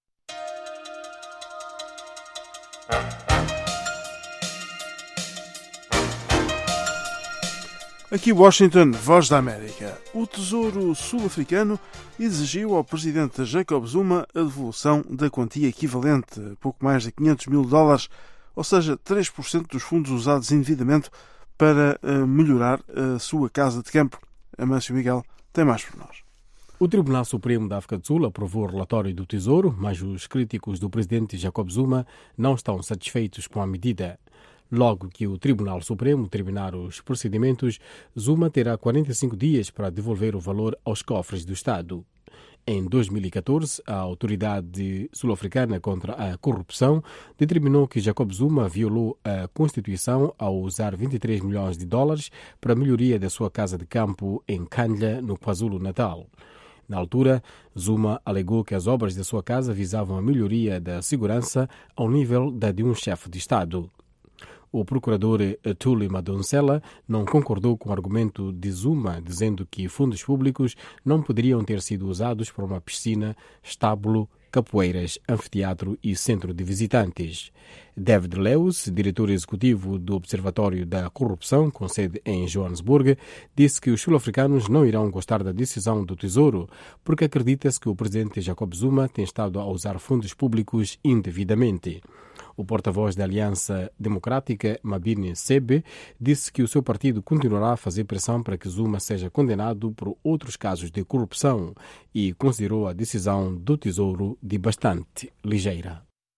[SPEAKER 3] Aqui Washington, Voz da América. O Tesouro Sul-Africano exigiu ao presidente Jacob Zuma a devolução da quantia equivalente a pouco mais de quinhentos mil dólares, ou seja, três por cento dos fundos usados indevidamente para melhorar a sua casa de campo. Amâncio Miguel tem mais por nós.
[SPEAKER 11] O Tribunal Supremo da África do Sul aprovou o relatório do Tesouro, mas os críticos do presidente Jacob Zuma não estão satisfeitos com a medida. Logo que o Tribunal Supremo terminar os procedimentos, Zuma terá quarenta e cinco dias para devolver o valor aos cofres do Estado. Em dois mil e catorze, a Autoridade Sul-Africana contra a Corrupção determinou que Jacob Zuma violou a Constituição ao usar vinte e três milhões de dólares para a melhoria da sua casa de campo em Kandla, no KwaZulu-Natal. Na altura, Zuma alegou que as obras da sua casa visavam a melhoria da segurança ao nível da de um chefe de Estado. O procurador Thuli Madonsela não concordou com o argumento de Zuma, dizendo que fundos públicos não poderiam ter sido usados para uma piscina, estábulo, capoeiras, anfiteatro e centro de visitantes. David Lewis, diretor executivo do Observatório da Corrupção, com sede em Joanesburgo, disse que os sul-africanos não irão gostar da decisão do Tesouro, porque acredita-se que o presidente Jacob Zuma tem estado a usar fundos públicos indevidamente. O porta-voz da Aliança Democrática, Mabini Sebe, disse que o seu partido continuará a fazer pressão para que Zuma seja condenado por outros casos de corrupção e considerou a decisão do Tesouro de bastante ligeira.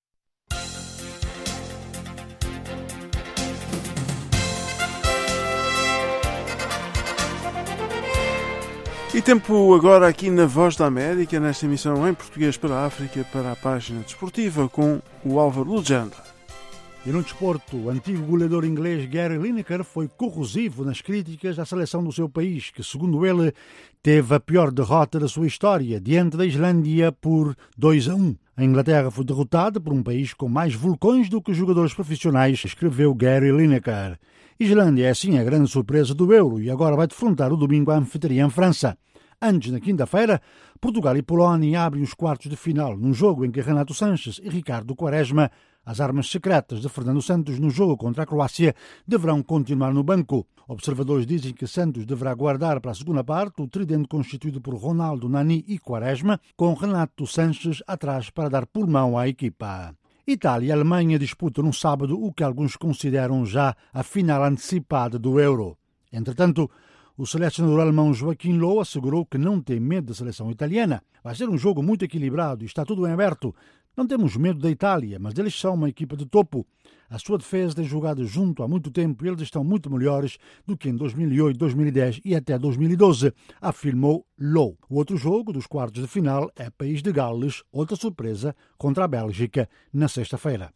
[SPEAKER 3] E tempo agora aqui na Voz da América, nesta emissão em português para a África, para a página desportiva, com o Álvaro Lugenda.
[SPEAKER 12] E no desporto, o antigo goleador inglês Gary Lineker foi corrosivo nas críticas à seleção do seu país, que, segundo ele, teve a pior derrota da sua história, diante da Islândia por dois a um. A Inglaterra foi derrotada por um país com mais vulcões do que jogadores profissionais, escreveu Gary Lineker. Islândia é assim a grande surpresa do Euro e agora vai defrontar o domingo a anfitriã França. Antes, na quinta-feira, Portugal e Polónia abrem os quartos de final, num jogo em que Renato Sanches e Ricardo Quaresma, as armas secretas de Fernando Santos no jogo contra a Croácia, deverão continuar no banco. Observadores dizem que Santos deverá guardar para a segunda parte o tridente constituído por Ronaldo, Nani e Quaresma, com Renato Sanches atrás para dar pulmão à equipa. Itália e Alemanha disputam no sábado o que alguns consideram já a final antecipada do Euro. Entretanto, o selecionador alemão Joachim Löw assegurou que não tem medo da seleção italiana. Vai ser um jogo muito equilibrado e está tudo em aberto. Não temos medo da Itália, mas eles são uma equipa de topo. A sua defesa tem jogado junto há muito tempo e eles estão muito melhores do que em dois mil e oito, dois mil e dez e até dois mil e doze, afirmou Lowe. O outro jogo dos quartos de final é País de Gales, outra surpresa, contra a Bélgica, na sexta-feira.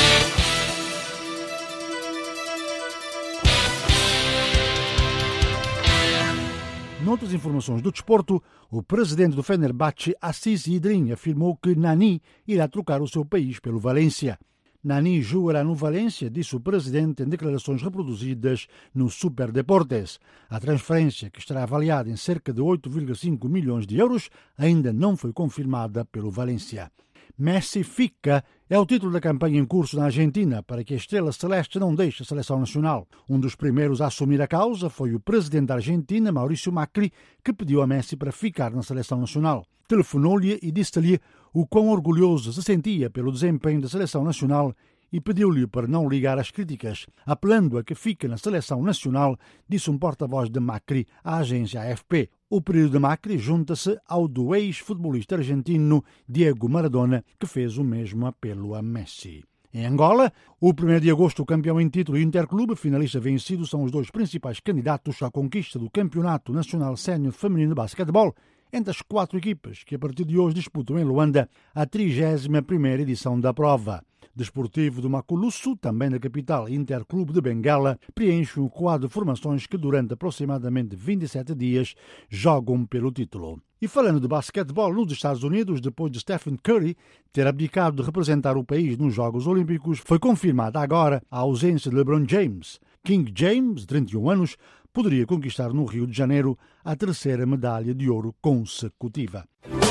[SPEAKER 12] Noutras informações do desporto, o presidente do Fenerbahçe, Assis Yildirim, afirmou que Nani irá trocar o seu país pelo Valência. Nani jogará no Valência, disse o presidente em declarações reproduzidas no Super Deportes. A transferência, que estará avaliada em cerca de oito vírgula cinco milhões de euros, ainda não foi confirmada pelo Valência. Messi fica é o título da campanha em curso na Argentina para que a estrela celeste não deixe a seleção nacional. Um dos primeiros a assumir a causa foi o presidente da Argentina, Maurício Macri, que pediu a Messi para ficar na seleção nacional. Telefonou-lhe e disse-lhe o quão orgulhoso se sentia pelo desempenho da seleção nacional e pediu-lhe para não ligar às críticas, apelando a que fique na seleção nacional, disse um porta-voz de Macri à agência A F P. O período de Macri junta-se ao do ex-futebolista argentino Diego Maradona, que fez o mesmo apelo a Messi. Em Angola, o primeiro de agosto, o campeão em título e o Interclube, finalista vencido, são os dois principais candidatos à conquista do Campeonato Nacional Sénior Feminino de Basquetebol, entre as quatro equipas que a partir de hoje disputam em Luanda a trigésima primeira edição da prova. Desportivo do Maculusso, também da capital, Interclube de Benguela, preenche um quadro de formações que durante aproximadamente vinte e sete dias jogam pelo título. E falando de basquetebol nos Estados Unidos, depois de Stephen Curry ter abdicado de representar o país nos Jogos Olímpicos, foi confirmada agora a ausência de LeBron James. King James, de trinta e um anos, poderia conquistar no Rio de Janeiro a terceira medalha de ouro consecutiva.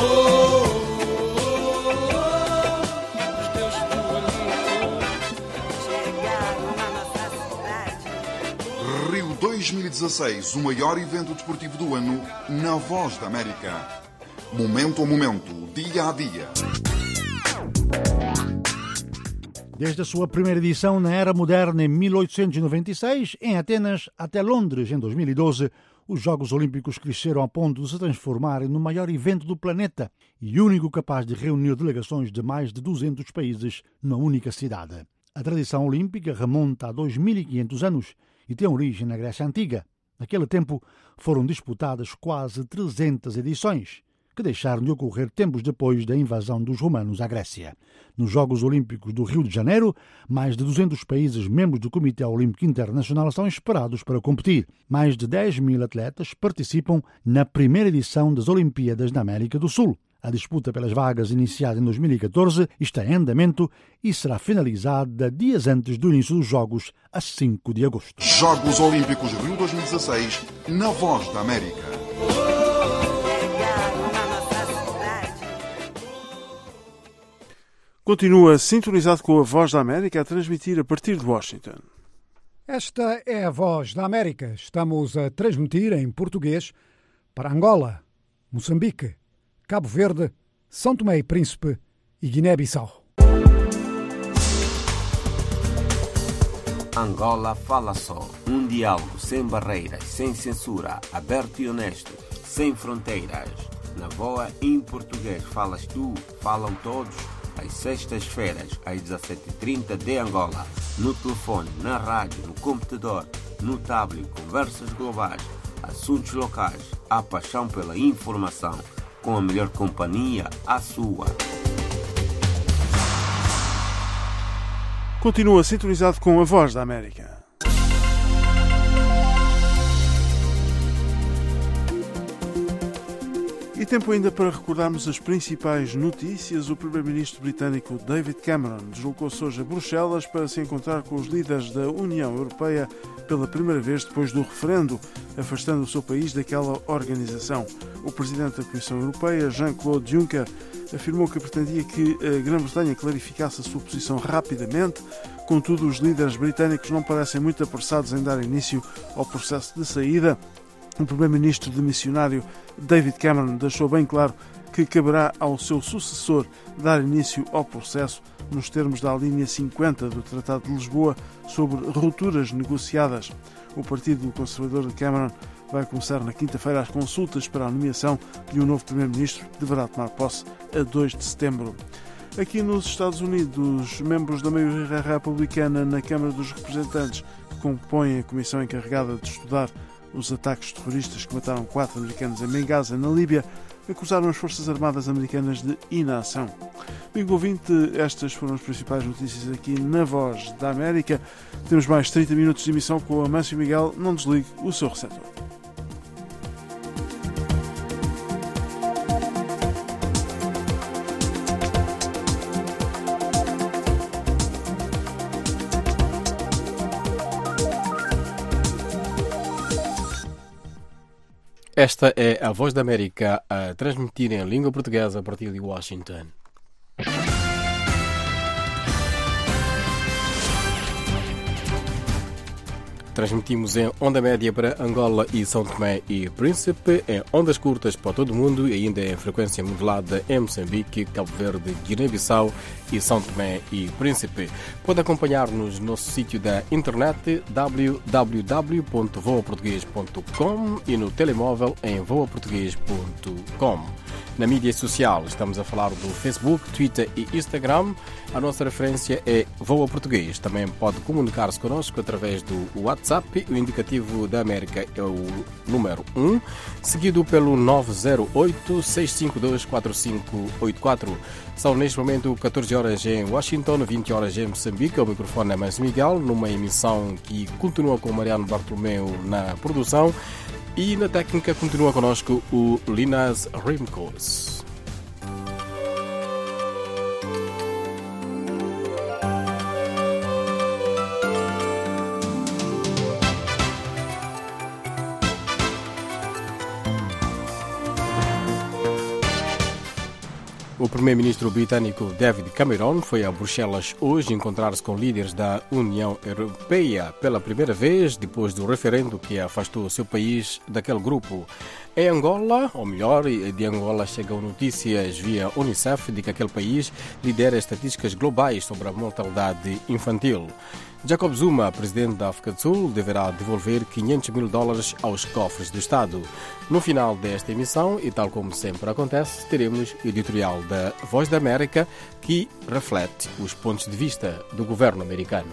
[SPEAKER 8] Rio dois mil e dezasseis, o maior evento desportivo do ano na Voz da América. Momento a momento, dia a dia.
[SPEAKER 12] Desde a sua primeira edição na Era Moderna em mil oitocentos e noventa e seis, em Atenas, até Londres em dois mil e doze, os Jogos Olímpicos cresceram ao ponto de se transformarem no maior evento do planeta e único capaz de reunir delegações de mais de duzentos países numa única cidade. A tradição olímpica remonta a dois mil e quinhentos anos e tem origem na Grécia Antiga. Naquele tempo foram disputadas quase trezentas edições, que deixaram de ocorrer tempos depois da invasão dos romanos à Grécia. Nos Jogos Olímpicos do Rio de Janeiro, mais de duzentos países membros do Comitê Olímpico Internacional estão esperados para competir. Mais de dez mil atletas participam na primeira edição das Olimpíadas da América do Sul. A disputa pelas vagas, iniciada em dois mil e catorze, está em andamento e será finalizada dias antes do início dos Jogos, a cinco de agosto.
[SPEAKER 8] Jogos Olímpicos Rio dois mil e dezasseis, na Voz da América.
[SPEAKER 3] Continua sintonizado com a Voz da América a transmitir a partir de Washington.
[SPEAKER 4] Esta é a Voz da América. Estamos a transmitir em português para Angola, Moçambique, Cabo Verde, São Tomé e Príncipe e Guiné-Bissau.
[SPEAKER 13] Angola fala só. Um diálogo sem barreiras, sem censura, aberto e honesto, sem fronteiras. Na Voa, em português, falas tu, falam todos. Às sextas-feiras, às dezassete e trinta de Angola. No telefone, na rádio, no computador, no tablet, conversas globais, assuntos locais, a paixão pela informação. Com a melhor companhia, a sua.
[SPEAKER 3] Continua sintonizado com a Voz da América. E tempo ainda para recordarmos as principais notícias. O primeiro-ministro britânico David Cameron deslocou-se hoje a Bruxelas para se encontrar com os líderes da União Europeia pela primeira vez depois do referendo, afastando o seu país daquela organização. O presidente da Comissão Europeia, Jean-Claude Juncker, afirmou que pretendia que a Grã-Bretanha clarificasse a sua posição rapidamente. Contudo, os líderes britânicos não parecem muito apressados em dar início ao processo de saída. O primeiro-ministro demissionário David Cameron deixou bem claro que caberá ao seu sucessor dar início ao processo nos termos da linha cinquenta do Tratado de Lisboa sobre rupturas negociadas. O Partido Conservador de Cameron vai começar na quinta-feira as consultas para a nomeação de um novo primeiro-ministro que deverá tomar posse a dois de setembro. Aqui nos Estados Unidos, membros da maioria republicana na Câmara dos Representantes, que compõem a comissão encarregada de estudar os ataques terroristas que mataram quatro americanos em Benghazi, na Líbia, acusaram as Forças Armadas Americanas de inação. Amigo ouvinte, estas foram as principais notícias aqui na Voz da América. Temos mais trinta minutos de emissão com o Amâncio Miguel. Não desligue o seu receptor.
[SPEAKER 11] Esta é a Voz da América a transmitir em língua portuguesa a partir de Washington. Transmitimos em onda média para Angola e São Tomé e Príncipe, em ondas curtas para todo o mundo e ainda em frequência modulada em Moçambique, Cabo Verde, Guiné-Bissau e São Tomé e Príncipe. Pode acompanhar-nos no nosso sítio da internet w w w ponto voa português ponto com e no telemóvel em voa português ponto com. Na mídia social, estamos a falar do Facebook, Twitter e Instagram. A nossa referência é Voa Português. Também pode comunicar-se connosco através do WhatsApp. O indicativo da América é o número um, seguido pelo nove zero oito, seis cinco dois, quatro cinco oito quatro. São neste momento catorze horas em Washington, vinte horas em Moçambique. O microfone é Amâncio Miguel, numa emissão que continua com Mariano Bartolomeu na produção. E na técnica continua connosco o Linas Rimkos. O primeiro-ministro britânico David Cameron foi a Bruxelas hoje encontrar-se com líderes da União Europeia pela primeira vez depois do referendo que afastou o seu país daquele grupo. Em Angola, ou melhor, de Angola chegam notícias via Unicef de que aquele país lidera estatísticas globais sobre a mortalidade infantil. Jacob Zuma, presidente da África do Sul, deverá devolver quinhentos mil dólares aos cofres do Estado. No final desta emissão, e tal como sempre acontece, teremos o editorial da Voz da América que reflete os pontos de vista do governo americano.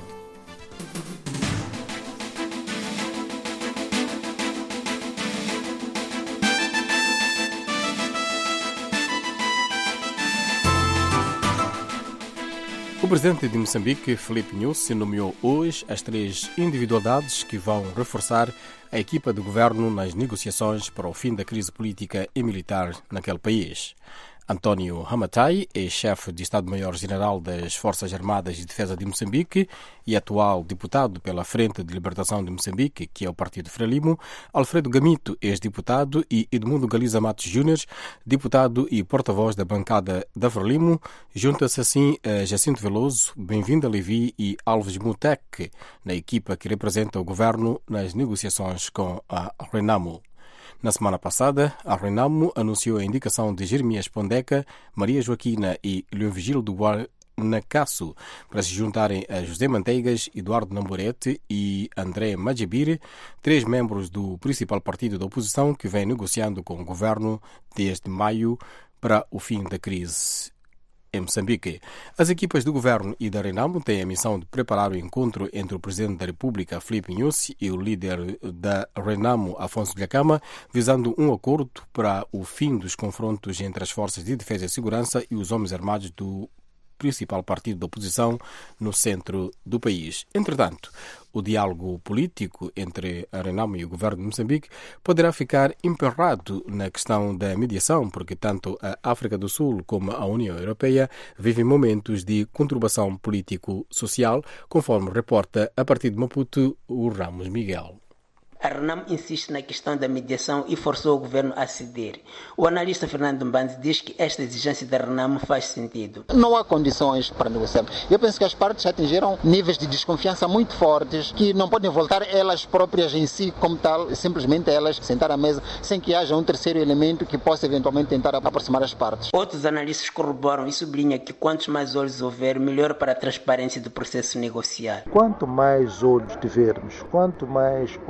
[SPEAKER 11] O presidente de Moçambique, Filipe Nyusi, nomeou hoje as três individualidades que vão reforçar a equipa de governo nas negociações para o fim da crise política e militar naquele país. António Hamatai é chefe de Estado-Maior-General das Forças Armadas de Defesa de Moçambique e atual deputado pela Frente de Libertação de Moçambique, que é o Partido Frelimo. Alfredo Gamito, ex-deputado, e Edmundo Galiza Matos Júnior, deputado e porta-voz da bancada da Frelimo. Junta-se assim a Jacinto Veloso, Bem-vindo a Levi e Alves Mutek, na equipa que representa o governo nas negociações com a Renamo. Na semana passada, a Renamo anunciou a indicação de Jeremias Pondeca, Maria Joaquina e Leovigildo Duarte Nacasso para se juntarem a José Manteigas, Eduardo Namborete e André Majabir, três membros do principal partido da oposição que vem negociando com o governo desde maio para o fim da crise em Moçambique. As equipas do governo e da Renamo têm a missão de preparar o encontro entre o presidente da República, Filipe Nyusi, e o líder da Renamo, Afonso Dhlakama, visando um acordo para o fim dos confrontos entre as forças de defesa e segurança e os homens armados do principal partido da oposição no centro do país. Entretanto, o diálogo político entre a Renamo e o governo de Moçambique poderá ficar emperrado na questão da mediação, porque tanto a África do Sul como a União Europeia vivem momentos de conturbação político-social, conforme reporta a partir de Maputo o Ramos Miguel.
[SPEAKER 6] A Renamo insiste na questão da mediação e forçou o governo a ceder. O analista Fernando Mbandi diz que esta exigência da Renamo faz sentido.
[SPEAKER 22] Não há condições para negociar. Eu penso que as partes atingiram níveis de desconfiança muito fortes que não podem voltar elas próprias em si como tal, simplesmente elas sentar à mesa sem que haja um terceiro elemento que possa eventualmente tentar aproximar as partes.
[SPEAKER 6] Outros analistas corroboram e sublinham que quantos mais olhos houver, melhor para a transparência do processo negocial.
[SPEAKER 23] Quanto mais olhos tivermos, quanto mais observadores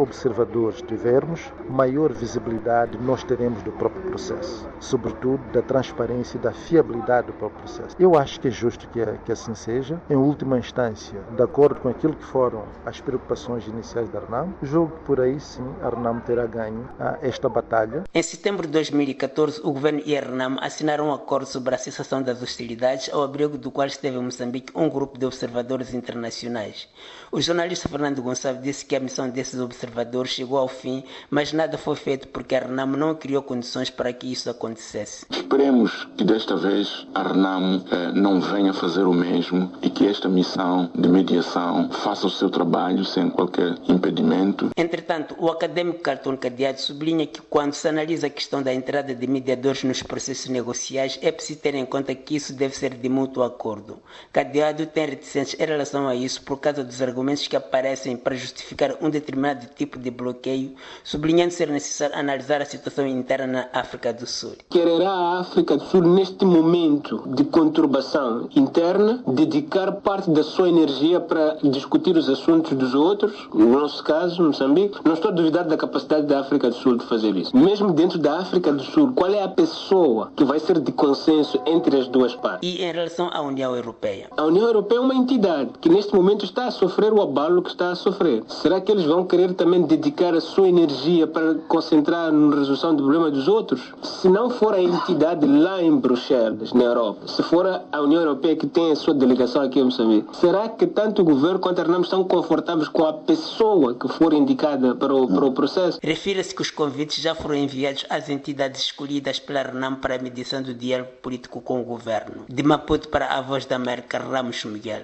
[SPEAKER 23] observadores tivermos, maior visibilidade nós teremos do próprio processo, sobretudo da transparência e da fiabilidade do próprio processo. Eu acho que é justo que, que assim seja. Em última instância, de acordo com aquilo que foram as preocupações iniciais da Renam, julgo que por aí sim a Renam terá ganho a esta batalha.
[SPEAKER 6] Em setembro de dois mil e catorze, o governo e a Renam assinaram um acordo sobre a cessação das hostilidades, ao abrigo do qual esteve em Moçambique um grupo de observadores internacionais. O jornalista Fernando Gonçalves disse que a missão desses observadores chegou ao fim, mas nada foi feito porque a Renam não criou condições para que isso acontecesse.
[SPEAKER 24] Esperemos que desta vez a Renam eh, não venha fazer o mesmo e que esta missão de mediação faça o seu trabalho sem qualquer impedimento.
[SPEAKER 6] Entretanto, o académico Carlton Cadeado sublinha que quando se analisa a questão da entrada de mediadores nos processos negociais, é preciso ter em conta que isso deve ser de mútuo acordo. Cadeado tem reticências em relação a isso por causa dos argumentos que aparecem para justificar um determinado tipo de bloqueio, sublinhando ser necessário analisar a situação interna na África do Sul.
[SPEAKER 25] Quererá a África do Sul, neste momento de conturbação interna, dedicar parte da sua energia para discutir os assuntos dos outros? No nosso caso, Moçambique, não estou a duvidar da capacidade da África do Sul de fazer isso. Mesmo dentro da África do Sul, qual é a pessoa que vai ser de consenso entre as duas partes?
[SPEAKER 6] E em relação à União Europeia?
[SPEAKER 25] A União Europeia é uma entidade que neste momento está a sofrer o abalo que está a sofrer. Será que eles vão querer também dedicar a sua energia para concentrar na resolução do problema dos outros? Se não for a entidade lá em Bruxelas, na Europa, se for a União Europeia que tem a sua delegação aqui em Moçambique, será que tanto o governo quanto a Renam estão confortáveis com a pessoa que for indicada para o, para o processo?
[SPEAKER 6] Refira-se que os convites já foram enviados às entidades escolhidas pela Renam para a mediação do diálogo político com o governo. De Maputo para a Voz da América, Ramos Miguel.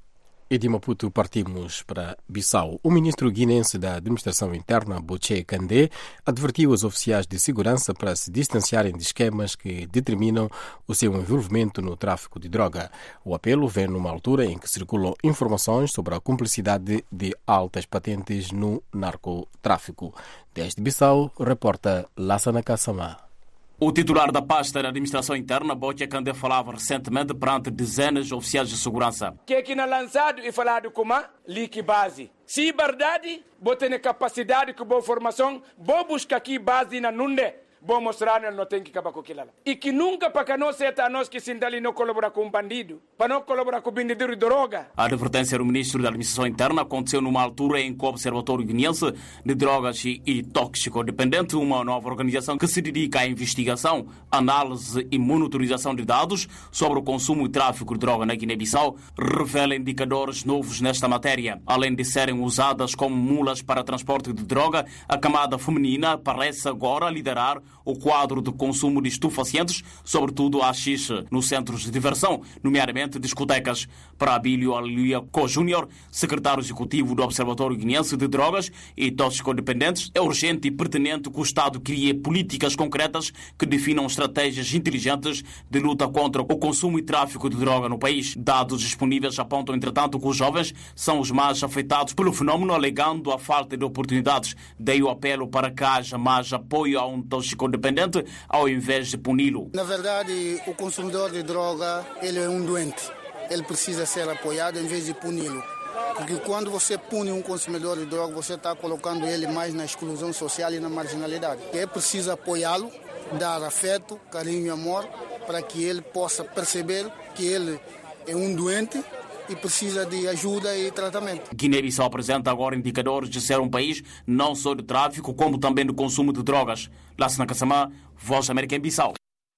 [SPEAKER 11] E de Maputo partimos para Bissau. O ministro guinense da Administração Interna, Bocé Kandé, advertiu os oficiais de segurança para se distanciarem de esquemas que determinam o seu envolvimento no tráfico de droga. O apelo vem numa altura em que circulam informações sobre a cumplicidade de altas patentes no narcotráfico. Desde Bissau, reporta Lassana Kassamá.
[SPEAKER 26] O titular da pasta da Administração Interna, Bocé Kandé, falava recentemente perante dezenas de oficiais de segurança.
[SPEAKER 27] Que é que na lançado e falado com a lique base. Se verdade, vou ter capacidade com boa formação, vou buscar aqui base na nunde. Vou mostrar que não tem que acabar com aquilo lá. E que nunca para que não seja a nós que se dali não colabora com um bandido, para não colaborar com o vendedor de droga.
[SPEAKER 26] A advertência do ministro da Administração Interna aconteceu numa altura em que o Observatório Guinense de Drogas e Toxicodependente, uma nova organização que se dedica à investigação, análise e monitorização de dados sobre o consumo e tráfico de droga na Guiné-Bissau, revela indicadores novos nesta matéria. Além de serem usadas como mulas para transporte de droga, a camada feminina parece agora liderar o quadro de consumo de estupefacientes, sobretudo a xixi, nos centros de diversão, nomeadamente discotecas. Para Abílio Aleluia Co Júnior, secretário executivo do Observatório Guinense de Drogas e Toxicodependentes, é urgente e pertinente que o Estado crie políticas concretas que definam estratégias inteligentes de luta contra o consumo e tráfico de droga no país. Dados disponíveis apontam, entretanto, que os jovens são os mais afetados pelo fenômeno, alegando a falta de oportunidades. Daí o apelo para que haja mais apoio a um toxicodependente ao invés de puni-lo.
[SPEAKER 2] Na verdade, o consumidor de droga, ele é um doente. Ele precisa ser apoiado em vez de puni-lo. Porque quando você pune um consumidor de droga, você está colocando ele mais na exclusão social e na marginalidade. E é preciso apoiá-lo, dar afeto, carinho e amor, para que ele possa perceber que ele é um doente e precisa de ajuda e tratamento.
[SPEAKER 26] Guiné-Bissau apresenta agora indicadores de ser um país não só de tráfico, como também de consumo de drogas. Lassana Kassamá, Voz da América em Bissau.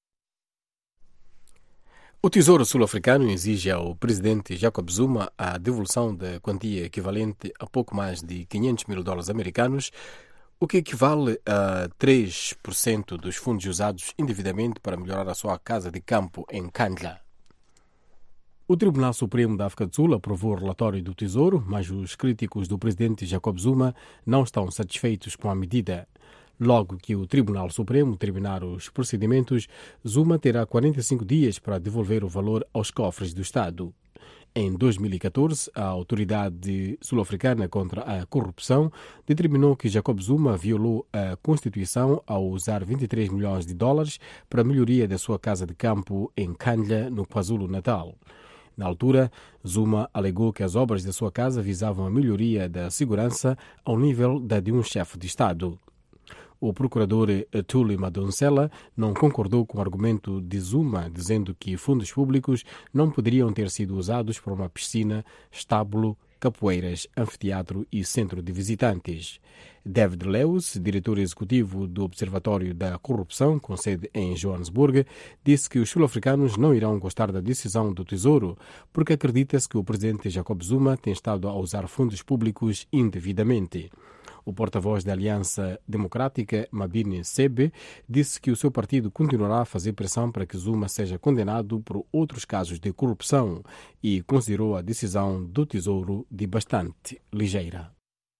[SPEAKER 11] O Tesouro Sul-Africano exige ao presidente Jacob Zuma a devolução da quantia equivalente a pouco mais de quinhentos mil dólares americanos, o que equivale a três por cento dos fundos usados indevidamente para melhorar a sua casa de campo em Kandla. O Tribunal Supremo da África do Sul aprovou o relatório do Tesouro, mas os críticos do presidente Jacob Zuma não estão satisfeitos com a medida. Logo que o Tribunal Supremo terminar os procedimentos, Zuma terá quarenta e cinco dias para devolver o valor aos cofres do Estado. Em dois mil e catorze, a Autoridade Sul-Africana contra a Corrupção determinou que Jacob Zuma violou a Constituição ao usar vinte e três milhões de dólares para a melhoria da sua casa de campo em Kandla, no KwaZulu-Natal. Na altura, Zuma alegou que as obras da sua casa visavam a melhoria da segurança ao nível da de um chefe de Estado. O procurador Thuli Madonsela não concordou com o argumento de Zuma, dizendo que fundos públicos não poderiam ter sido usados para uma piscina, estábulo, capoeiras, anfiteatro e centro de visitantes. David Lewis, diretor executivo do Observatório da Corrupção, com sede em Joanesburgo, disse que os sul-africanos não irão gostar da decisão do Tesouro, porque acredita-se que o presidente Jacob Zuma tem estado a usar fundos públicos indevidamente. O porta-voz da Aliança Democrática, Mabini Sebe, disse que o seu partido continuará a fazer pressão para que Zuma seja condenado por outros casos de corrupção e considerou a decisão do Tesouro de bastante ligeira.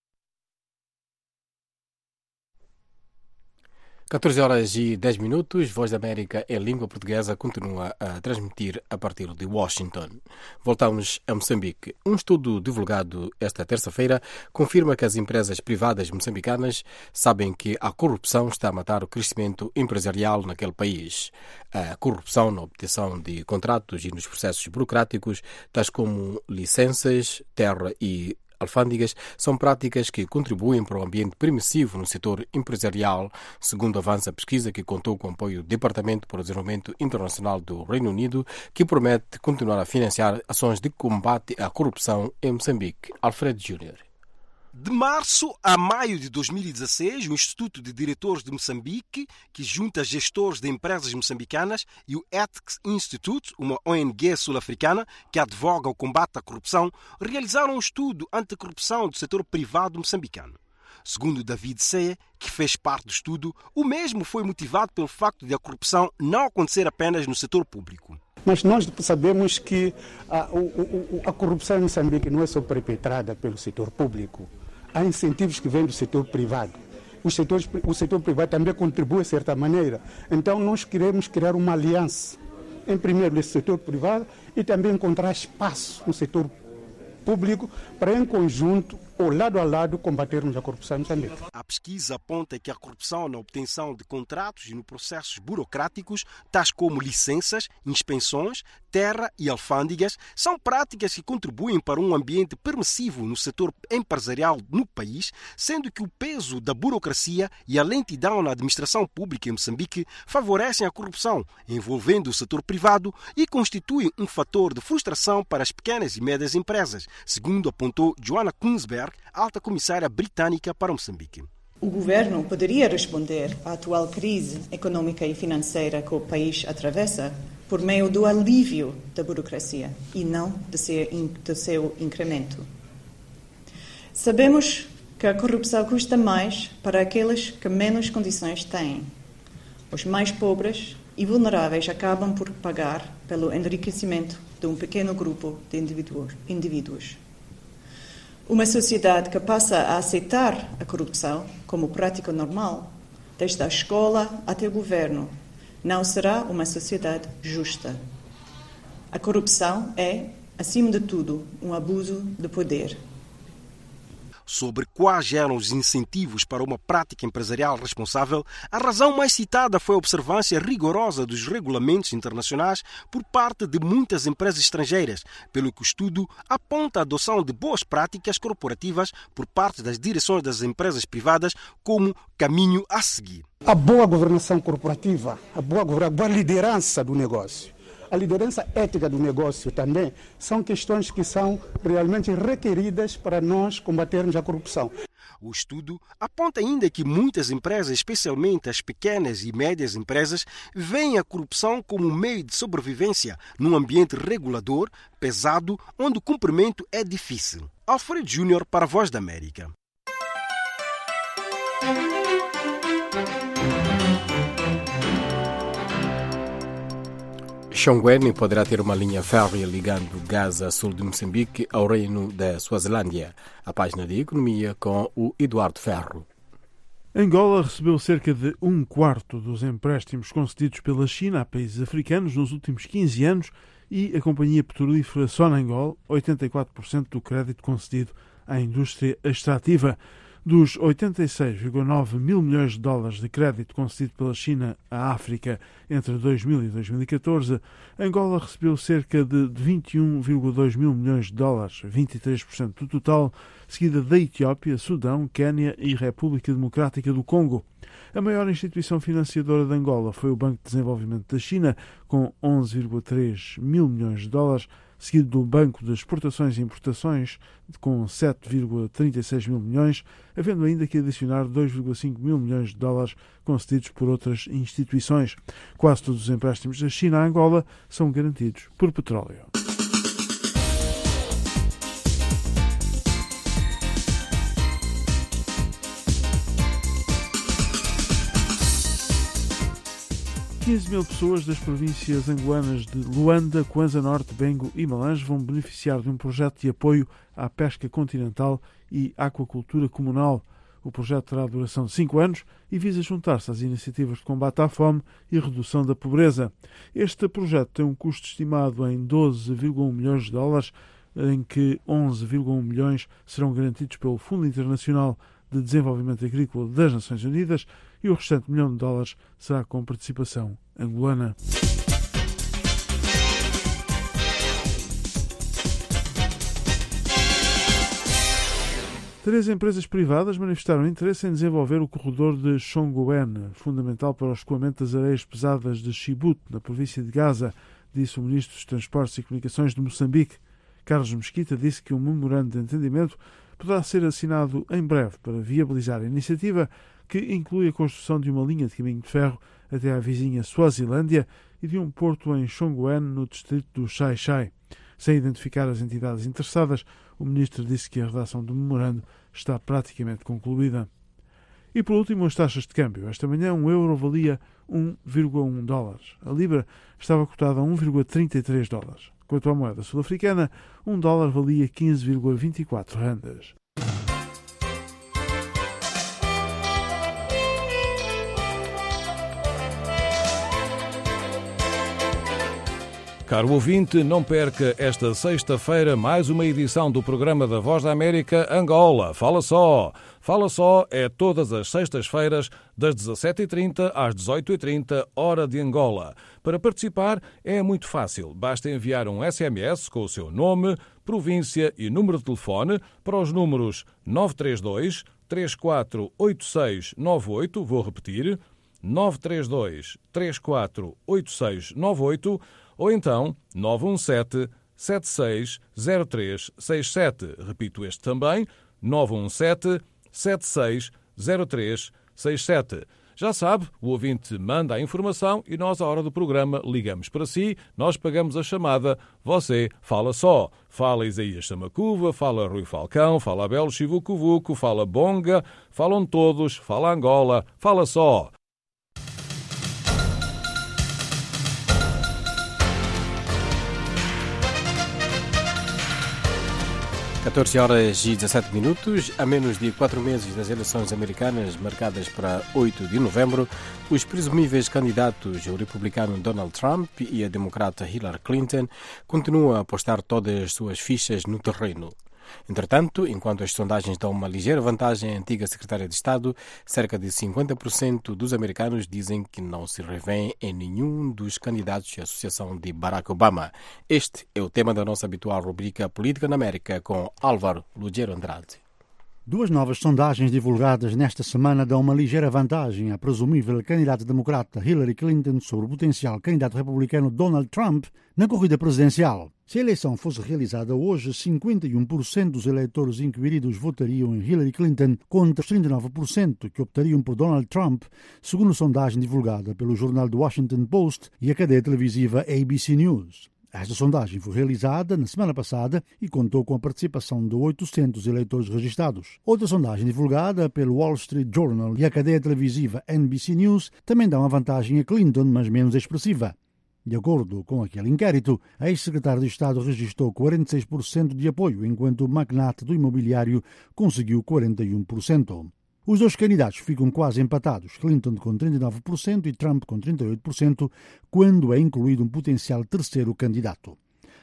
[SPEAKER 11] catorze horas e dez minutos, Voz da América em língua portuguesa continua a transmitir a partir de Washington. Voltamos a Moçambique. Um estudo divulgado esta terça-feira confirma que as empresas privadas moçambicanas sabem que a corrupção está a matar o crescimento empresarial naquele país. A corrupção na obtenção de contratos e nos processos burocráticos, tais como licenças, terra e alfândegas, são práticas que contribuem para o ambiente permissivo no setor empresarial, segundo avança a pesquisa que contou com o apoio do Departamento para o Desenvolvimento Internacional do Reino Unido, que promete continuar a financiar ações de combate à corrupção em Moçambique. Alfredo Júnior.
[SPEAKER 18] De março a maio de dois mil e dezasseis, o Instituto de Diretores de Moçambique, que junta gestores de empresas moçambicanas, e o Ethics Institute, uma O N G sul-africana que advoga o combate à corrupção, realizaram um estudo anticorrupção do setor privado moçambicano. Segundo David Seye, que fez parte do estudo, o mesmo foi motivado pelo facto de a corrupção não acontecer apenas no setor público.
[SPEAKER 14] Mas nós sabemos que a, a, a corrupção em Moçambique não é só perpetrada pelo setor público. Há incentivos que vêm do setor privado. Os setores, o setor privado também contribui de certa maneira. Então nós queremos criar uma aliança, em primeiro nesse setor privado, e também encontrar espaço no setor público para, em conjunto, ou lado a lado, combatermos a corrupção em Moçambique.
[SPEAKER 18] A pesquisa aponta que a corrupção na obtenção de contratos e nos processos burocráticos, tais como licenças, inspeções, terra e alfândegas, são práticas que contribuem para um ambiente permissivo no setor empresarial no país, sendo que o peso da burocracia e a lentidão na administração pública em Moçambique favorecem a corrupção, envolvendo o setor privado, e constituem um fator de frustração para as pequenas e médias empresas, segundo apontou Joanna Kunzberg, alta comissária britânica para Moçambique.
[SPEAKER 15] O governo poderia responder à atual crise econômica e financeira que o país atravessa por meio do alívio da burocracia e não de seu, de seu incremento. Sabemos que a corrupção custa mais para aqueles que menos condições têm. Os mais pobres e vulneráveis acabam por pagar pelo enriquecimento de um pequeno grupo de indivíduos. Uma sociedade que passa a aceitar a corrupção como prática normal, desde a escola até o governo, não será uma sociedade justa. A corrupção é, acima de tudo, um abuso de poder.
[SPEAKER 18] Sobre quais eram os incentivos para uma prática empresarial responsável, a razão mais citada foi a observância rigorosa dos regulamentos internacionais por parte de muitas empresas estrangeiras, pelo que o estudo aponta a adoção de boas práticas corporativas por parte das direções das empresas privadas como caminho a seguir.
[SPEAKER 14] A boa governação corporativa, a boa, a boa liderança do negócio, a liderança ética do negócio também são questões que são realmente requeridas para nós combatermos a corrupção.
[SPEAKER 18] O estudo aponta ainda que muitas empresas, especialmente as pequenas e médias empresas, veem a corrupção como um meio de sobrevivência num ambiente regulador, pesado, onde o cumprimento é difícil. Alfredo Júnior para a Voz da América.
[SPEAKER 11] Xongweni poderá ter uma linha férrea ligando Gaza, sul de Moçambique, ao reino da Suazilândia. A página de economia com o Eduardo Ferro.
[SPEAKER 3] Angola recebeu cerca de um quarto dos empréstimos concedidos pela China a países africanos nos últimos quinze anos e a companhia petrolífera Sonangol, oitenta e quatro por cento do crédito concedido à indústria extrativa. Dos oitenta e seis vírgula nove mil milhões de dólares de crédito concedido pela China à África entre dois mil e dois mil e catorze, Angola recebeu cerca de vinte e um vírgula dois mil milhões de dólares, vinte e três por cento do total, seguida da Etiópia, Sudão, Quénia e República Democrática do Congo. A maior instituição financiadora de Angola foi o Banco de Desenvolvimento da China, com onze vírgula três mil milhões de dólares, seguido do Banco de Exportações e Importações, com sete vírgula trinta e seis mil milhões, havendo ainda que adicionar dois vírgula cinco mil milhões de dólares concedidos por outras instituições. Quase todos os empréstimos da China à Angola são garantidos por petróleo. quinze mil pessoas das províncias angolanas de Luanda, Kwanza Norte, Bengo e Malange vão beneficiar de um projeto de apoio à pesca continental e aquacultura comunal. O projeto terá duração de cinco anos e visa juntar-se às iniciativas de combate à fome e redução da pobreza. Este projeto tem um custo estimado em doze vírgula um milhões de dólares, em que onze vírgula um milhões serão garantidos pelo Fundo Internacional de Desenvolvimento Agrícola das Nações Unidas e o restante milhão de dólares será com participação angolana. Três empresas privadas manifestaram interesse em desenvolver o corredor de Shongoen, fundamental para o escoamento das areias pesadas de Chibut, na província de Gaza, disse o Ministro dos Transportes e Comunicações de Moçambique. Carlos Mesquita disse que um memorando de entendimento poderá ser assinado em breve para viabilizar a iniciativa, que inclui a construção de uma linha de caminho de ferro até à vizinha Suazilândia e de um porto em Shongoen, no distrito do Xai-Xai. Sem identificar as entidades interessadas, o ministro disse que a redação do memorando está praticamente concluída. E por último, as taxas de câmbio. Esta manhã, um euro valia um vírgula um dólares. A libra estava cotada a um vírgula trinta e três dólares. Quanto à moeda sul-africana, um dólar valia quinze vírgula vinte e quatro randas.
[SPEAKER 5] Caro ouvinte, não perca esta sexta-feira mais uma edição do programa da Voz da América Angola. Fala só! Fala só é todas as sextas-feiras, das dezassete e trinta às dezoito e trinta, hora de Angola. Para participar é muito fácil. Basta enviar um S M S com o seu nome, província e número de telefone para os números nove três dois, três quatro oito seis nove oito, vou repetir, nove três dois, três quatro oito seis nove oito, ou então nove um sete, sete seis zero três seis sete. Repito este também, nove um sete, sete seis zero três seis sete. Já sabe, o ouvinte manda a informação e nós, à hora do programa, ligamos para si, nós pagamos a chamada, você fala só. Fala Isaías Samacuva, fala Rui Falcão, fala Abel Chivucovuco, fala Bonga, falam todos, fala Angola, fala só.
[SPEAKER 11] catorze horas e dezassete minutos, a menos de quatro meses das eleições americanas marcadas para oito de novembro, os presumíveis candidatos, o republicano Donald Trump e a democrata Hillary Clinton, continuam a apostar todas as suas fichas no terreno. Entretanto, enquanto as sondagens dão uma ligeira vantagem à antiga secretária de Estado, cerca de cinquenta por cento dos americanos dizem que não se revêem em nenhum dos candidatos à associação de Barack Obama. Este é o tema da nossa habitual rubrica Política na América com Álvaro Lugero Andrade.
[SPEAKER 12] Duas novas sondagens divulgadas nesta semana dão uma ligeira vantagem à presumível candidata democrata Hillary Clinton sobre o potencial candidato republicano Donald Trump na corrida presidencial. Se a eleição fosse realizada hoje, cinquenta e um por cento dos eleitores inquiridos votariam em Hillary Clinton contra os trinta e nove por cento que optariam por Donald Trump, segundo a sondagem divulgada pelo jornal The Washington Post e a cadeia televisiva A B C News. Esta sondagem foi realizada na semana passada e contou com a participação de oitocentos eleitores registados. Outra sondagem divulgada pelo Wall Street Journal e a cadeia televisiva N B C News também dá uma vantagem a Clinton, mas menos expressiva. De acordo com aquele inquérito, a ex-secretária de Estado registrou quarenta e seis por cento de apoio, enquanto o magnate do imobiliário conseguiu quarenta e um por cento. Os dois candidatos ficam quase empatados, Clinton com trinta e nove por cento e Trump com trinta e oito por cento, quando é incluído um potencial terceiro candidato.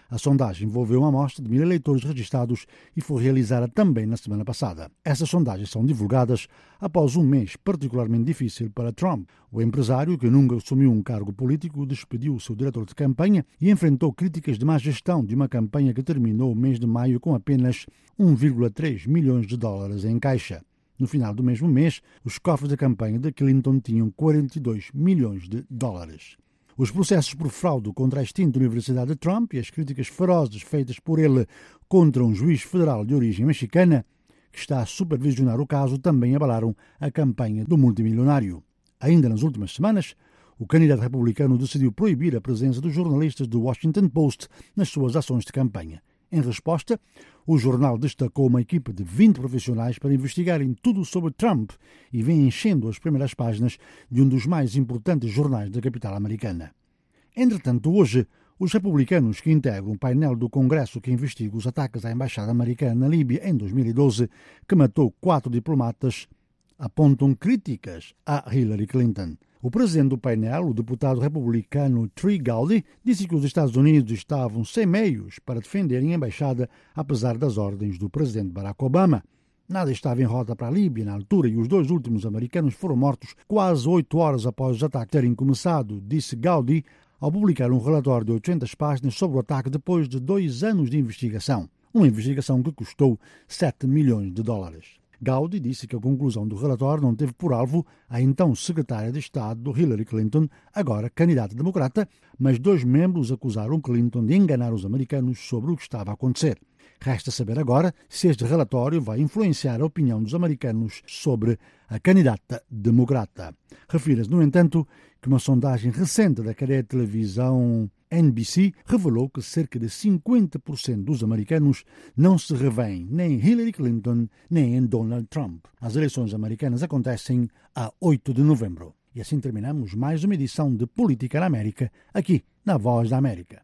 [SPEAKER 12] A sondagem envolveu uma amostra de mil eleitores registados e foi realizada também na semana passada. Essas sondagens são divulgadas após um mês particularmente difícil para Trump. O empresário, que nunca assumiu um cargo político, despediu o seu diretor de campanha e enfrentou críticas de má gestão de uma campanha que terminou o mês de maio com apenas um vírgula três milhões de dólares em caixa. No final do mesmo mês, os cofres da campanha de Clinton tinham quarenta e dois milhões de dólares. Os processos por fraude contra a extinta Universidade de Trump e as críticas ferozes feitas por ele contra um juiz federal de origem mexicana, que está a supervisionar o caso, também abalaram a campanha do multimilionário. Ainda nas últimas semanas, o candidato republicano decidiu proibir a presença dos jornalistas do Washington Post nas suas ações de campanha. Em resposta, o jornal destacou uma equipe de vinte profissionais para investigarem tudo sobre Trump e vem enchendo as primeiras páginas de um dos mais importantes jornais da capital americana. Entretanto, hoje, os republicanos que integram o painel do Congresso que investiga os ataques à embaixada americana na Líbia em dois mil e doze, que matou quatro diplomatas, apontam críticas a Hillary Clinton. O presidente do painel, o deputado republicano Trey Gowdy, disse que os Estados Unidos estavam sem meios para defenderem a embaixada, apesar das ordens do presidente Barack Obama. Nada estava em rota para a Líbia na altura e os dois últimos americanos foram mortos quase oito horas após os ataques terem começado, disse Gowdy, ao publicar um relatório de oitocentas páginas sobre o ataque depois de dois anos de investigação. Uma investigação que custou sete milhões de dólares. Gowdy disse que a conclusão do relatório não teve por alvo a então secretária de Estado Hillary Clinton, agora candidata democrata, mas dois membros acusaram Clinton de enganar os americanos sobre o que estava a acontecer. Resta saber agora se este relatório vai influenciar a opinião dos americanos sobre a candidata democrata. Refira-se, no entanto, que uma sondagem recente da cadeia de televisão N B C revelou que cerca de cinquenta por cento dos americanos não se revêem nem em Hillary Clinton nem em Donald Trump. As eleições americanas acontecem a oito de novembro. E assim terminamos mais uma edição de Política na América, aqui na Voz da América.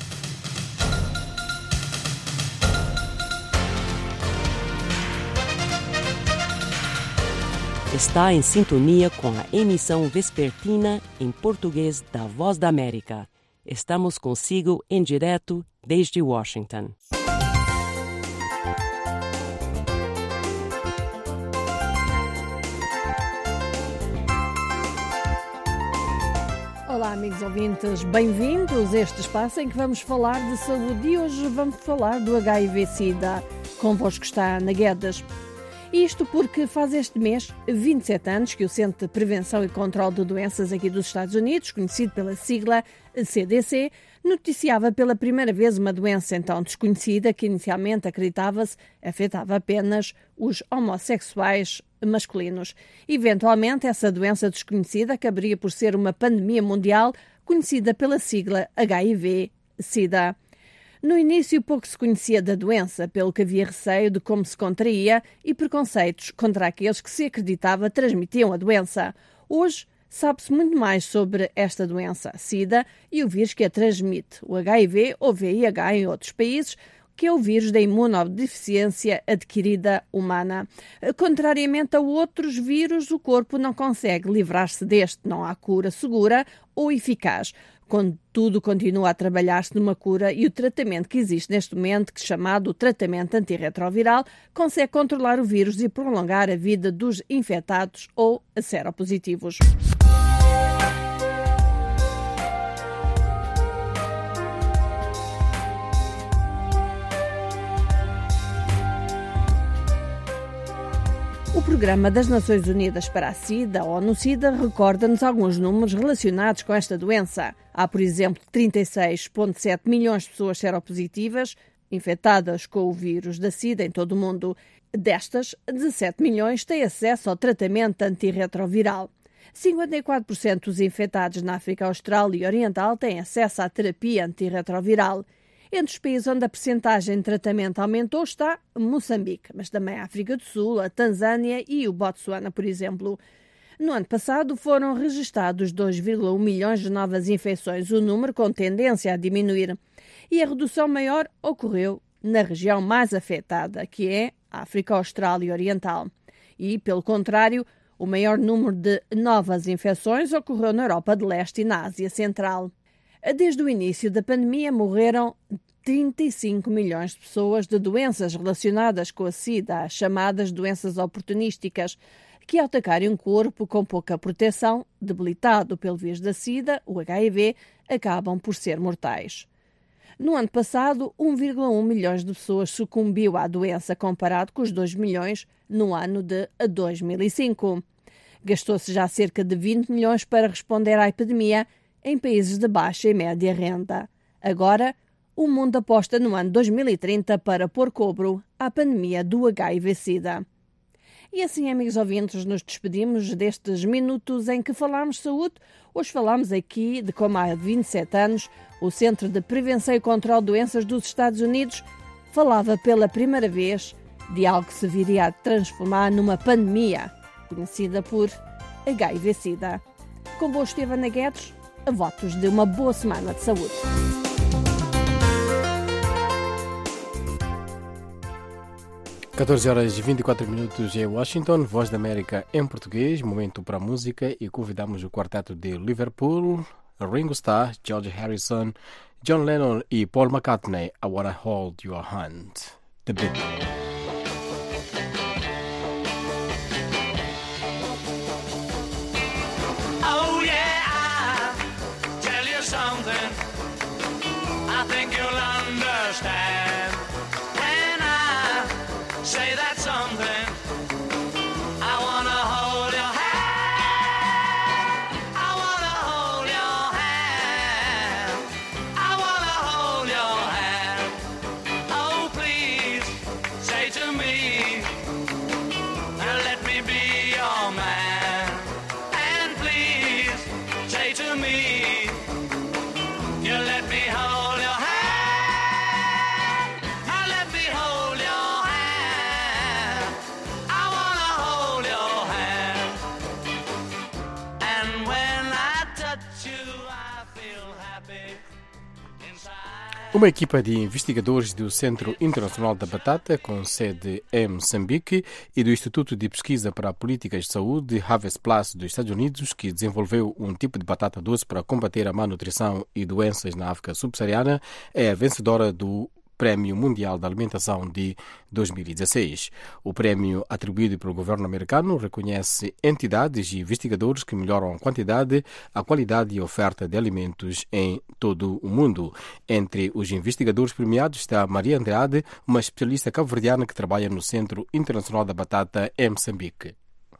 [SPEAKER 7] Está em sintonia com a emissão vespertina em português da Voz da América. Estamos consigo em direto desde Washington.
[SPEAKER 9] Olá, amigos ouvintes, bem-vindos a este espaço em que vamos falar de saúde e hoje vamos falar do H I V SIDA. Convosco está Ana Guedes. Isto porque faz este mês vinte e sete anos que o Centro de Prevenção e Controlo de Doenças aqui dos Estados Unidos, conhecido pela sigla C D C, noticiava pela primeira vez uma doença então desconhecida que inicialmente acreditava-se afetava apenas os homossexuais masculinos. Eventualmente, essa doença desconhecida acabaria por ser uma pandemia mundial conhecida pela sigla H I V SIDA. No início, pouco se conhecia da doença, pelo que havia receio de como se contraía e preconceitos contra aqueles que se acreditava transmitiam a doença. Hoje, sabe-se muito mais sobre esta doença, SIDA, e o vírus que a transmite, o H I V ou V I H em outros países, que é o vírus da imunodeficiência adquirida humana. Contrariamente a outros vírus, o corpo não consegue livrar-se deste, não há cura segura ou eficaz. Contudo, continua a trabalhar-se numa cura e o tratamento que existe neste momento, que é chamado tratamento antirretroviral, consegue controlar o vírus e prolongar a vida dos infectados ou seropositivos. O Programa das Nações Unidas para a SIDA, a ONU-SIDA, recorda-nos alguns números relacionados com esta doença. Há, por exemplo, trinta e seis vírgula sete milhões de pessoas seropositivas infectadas com o vírus da SIDA em todo o mundo. Destas, dezassete milhões têm acesso ao tratamento antirretroviral. cinquenta e quatro por cento dos infectados na África Austral e Oriental têm acesso à terapia antirretroviral. Entre os países onde a percentagem de tratamento aumentou está Moçambique, mas também a África do Sul, a Tanzânia e o Botsuana, por exemplo. No ano passado foram registados dois vírgula um milhões de novas infecções, o número com tendência a diminuir. E a redução maior ocorreu na região mais afetada, que é a África Austral e Oriental. E, pelo contrário, o maior número de novas infecções ocorreu na Europa de Leste e na Ásia Central. Desde o início da pandemia morreram trinta e cinco milhões de pessoas de doenças relacionadas com a SIDA, as chamadas doenças oportunísticas, que ao atacarem um corpo com pouca proteção, debilitado pelo vírus da SIDA, o H I V, acabam por ser mortais. No ano passado, um vírgula um milhões de pessoas sucumbiu à doença, comparado com os dois milhões no ano de dois mil e cinco. Gastou-se já cerca de vinte milhões para responder à epidemia em países de baixa e média renda. Agora, o mundo aposta no ano dois mil e trinta para pôr cobro à pandemia do H I V-Sida. E assim, amigos ouvintes, nos despedimos destes minutos em que falámos de saúde. Hoje falámos aqui de como há vinte e sete anos o Centro de Prevenção e Controlo de Doenças dos Estados Unidos falava pela primeira vez de algo que se viria a transformar numa pandemia, conhecida por H I V-Sida. Com boa Estevana Guedes, a votos de uma boa semana de saúde.
[SPEAKER 11] catorze horas e vinte e quatro minutos em Washington, Voz da América em português, momento para a música, e convidamos o quarteto de Liverpool, Ringo Starr, George Harrison, John Lennon e Paul McCartney, I Wanna Hold Your Hand. The Beatles.
[SPEAKER 1] Oh yeah, I'll tell you something I think you'll understand. Say that something. I wanna hold your hand. I wanna hold your hand. I wanna hold your hand. Oh, please say to me, now let me be your man. And please say to me, you let me hold your hand. Now let me hold your hand.
[SPEAKER 11] Uma equipa de investigadores do Centro Internacional da Batata, com sede em Moçambique, e do Instituto de Pesquisa para Políticas de Saúde Harvest Plus dos Estados Unidos, que desenvolveu um tipo de batata doce para combater a malnutrição e doenças na África subsaariana, é a vencedora do Prémio Mundial da Alimentação de dois mil e dezesseis. O prémio atribuído pelo governo americano reconhece entidades e investigadores que melhoram a quantidade, a qualidade e a oferta de alimentos em todo o mundo. Entre os investigadores premiados está Maria Andrade, uma especialista cabo-verdiana que trabalha no Centro Internacional da Batata em Moçambique.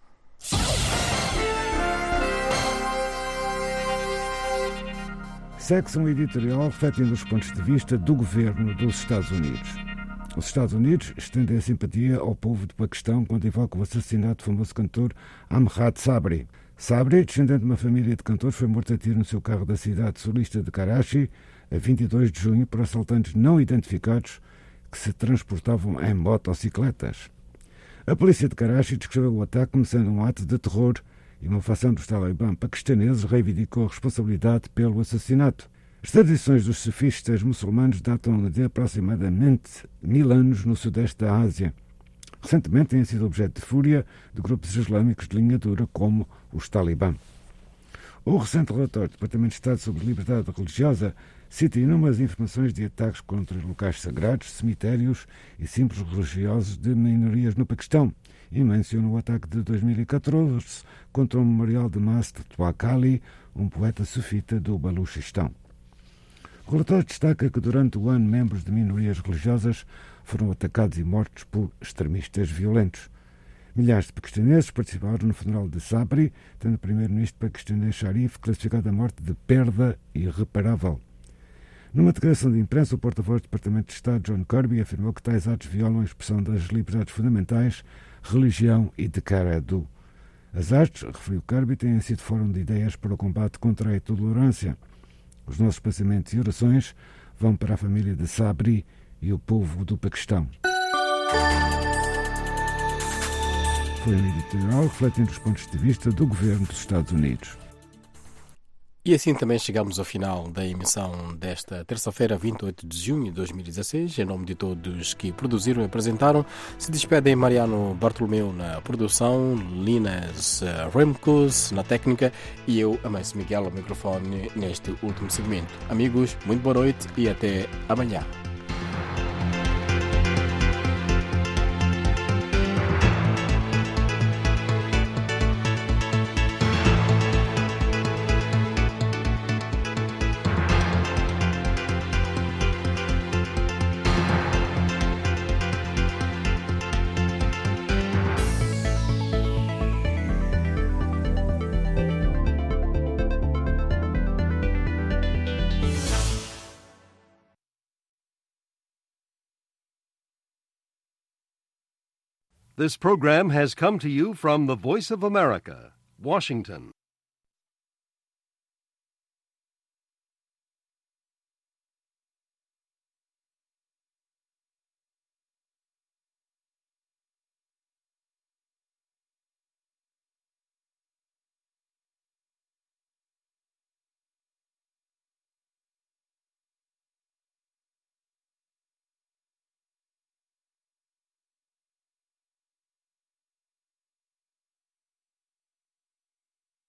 [SPEAKER 10] Segue-se um editorial refletindo os pontos de vista do governo dos Estados Unidos. Os Estados Unidos estendem a simpatia ao povo do Paquistão quando evoca o assassinato do famoso cantor Amjad Sabri. Sabri, descendente de uma família de cantores, foi morto a tiro no seu carro da cidade sulista de Karachi a vinte e dois de junho por assaltantes não identificados que se transportavam em motocicletas. A polícia de Karachi descreveu o ataque como sendo um ato de terror e uma facção dos talibã paquistaneses reivindicou a responsabilidade pelo assassinato. As tradições dos sufistas muçulmanos datam de aproximadamente mil anos no sudeste da Ásia. Recentemente têm sido objeto de fúria de grupos islâmicos de linha dura como os talibã. O recente relatório do Departamento de Estado sobre Liberdade Religiosa cita inúmeras informações de ataques contra locais sagrados, cemitérios e símbolos religiosos de minorias no Paquistão, e menciona o ataque de dois mil e catorze contra o memorial de Mast Tawakali, um poeta sufita do Baluchistão. O relatório destaca que durante o ano membros de minorias religiosas foram atacados e mortos por extremistas violentos. Milhares de paquistaneses participaram no funeral de Sabri, tendo o primeiro-ministro paquistanês Sharif classificado a morte de perda irreparável. Numa declaração de imprensa, o porta-voz do Departamento de Estado, John Kirby, afirmou que tais atos violam a expressão das liberdades fundamentais, religião e de credo. As artes, referiu Kirby, têm sido fórum de ideias para o combate contra a intolerância. Os nossos pensamentos e orações vão para a família de Sabri e o povo do Paquistão. Foi um editorial refletindo os pontos de vista do governo dos Estados Unidos.
[SPEAKER 11] E assim também chegamos ao final da emissão desta terça-feira, vinte e oito de junho de dois mil e dezesseis. Em nome de todos que produziram e apresentaram, se despedem Mariano Bartolomeu na produção, Linas Remcos na técnica e eu, Amâncio Miguel, ao microfone neste último segmento. Amigos, muito boa noite e até amanhã.
[SPEAKER 4] This program has come to you from the Voice of America, Washington.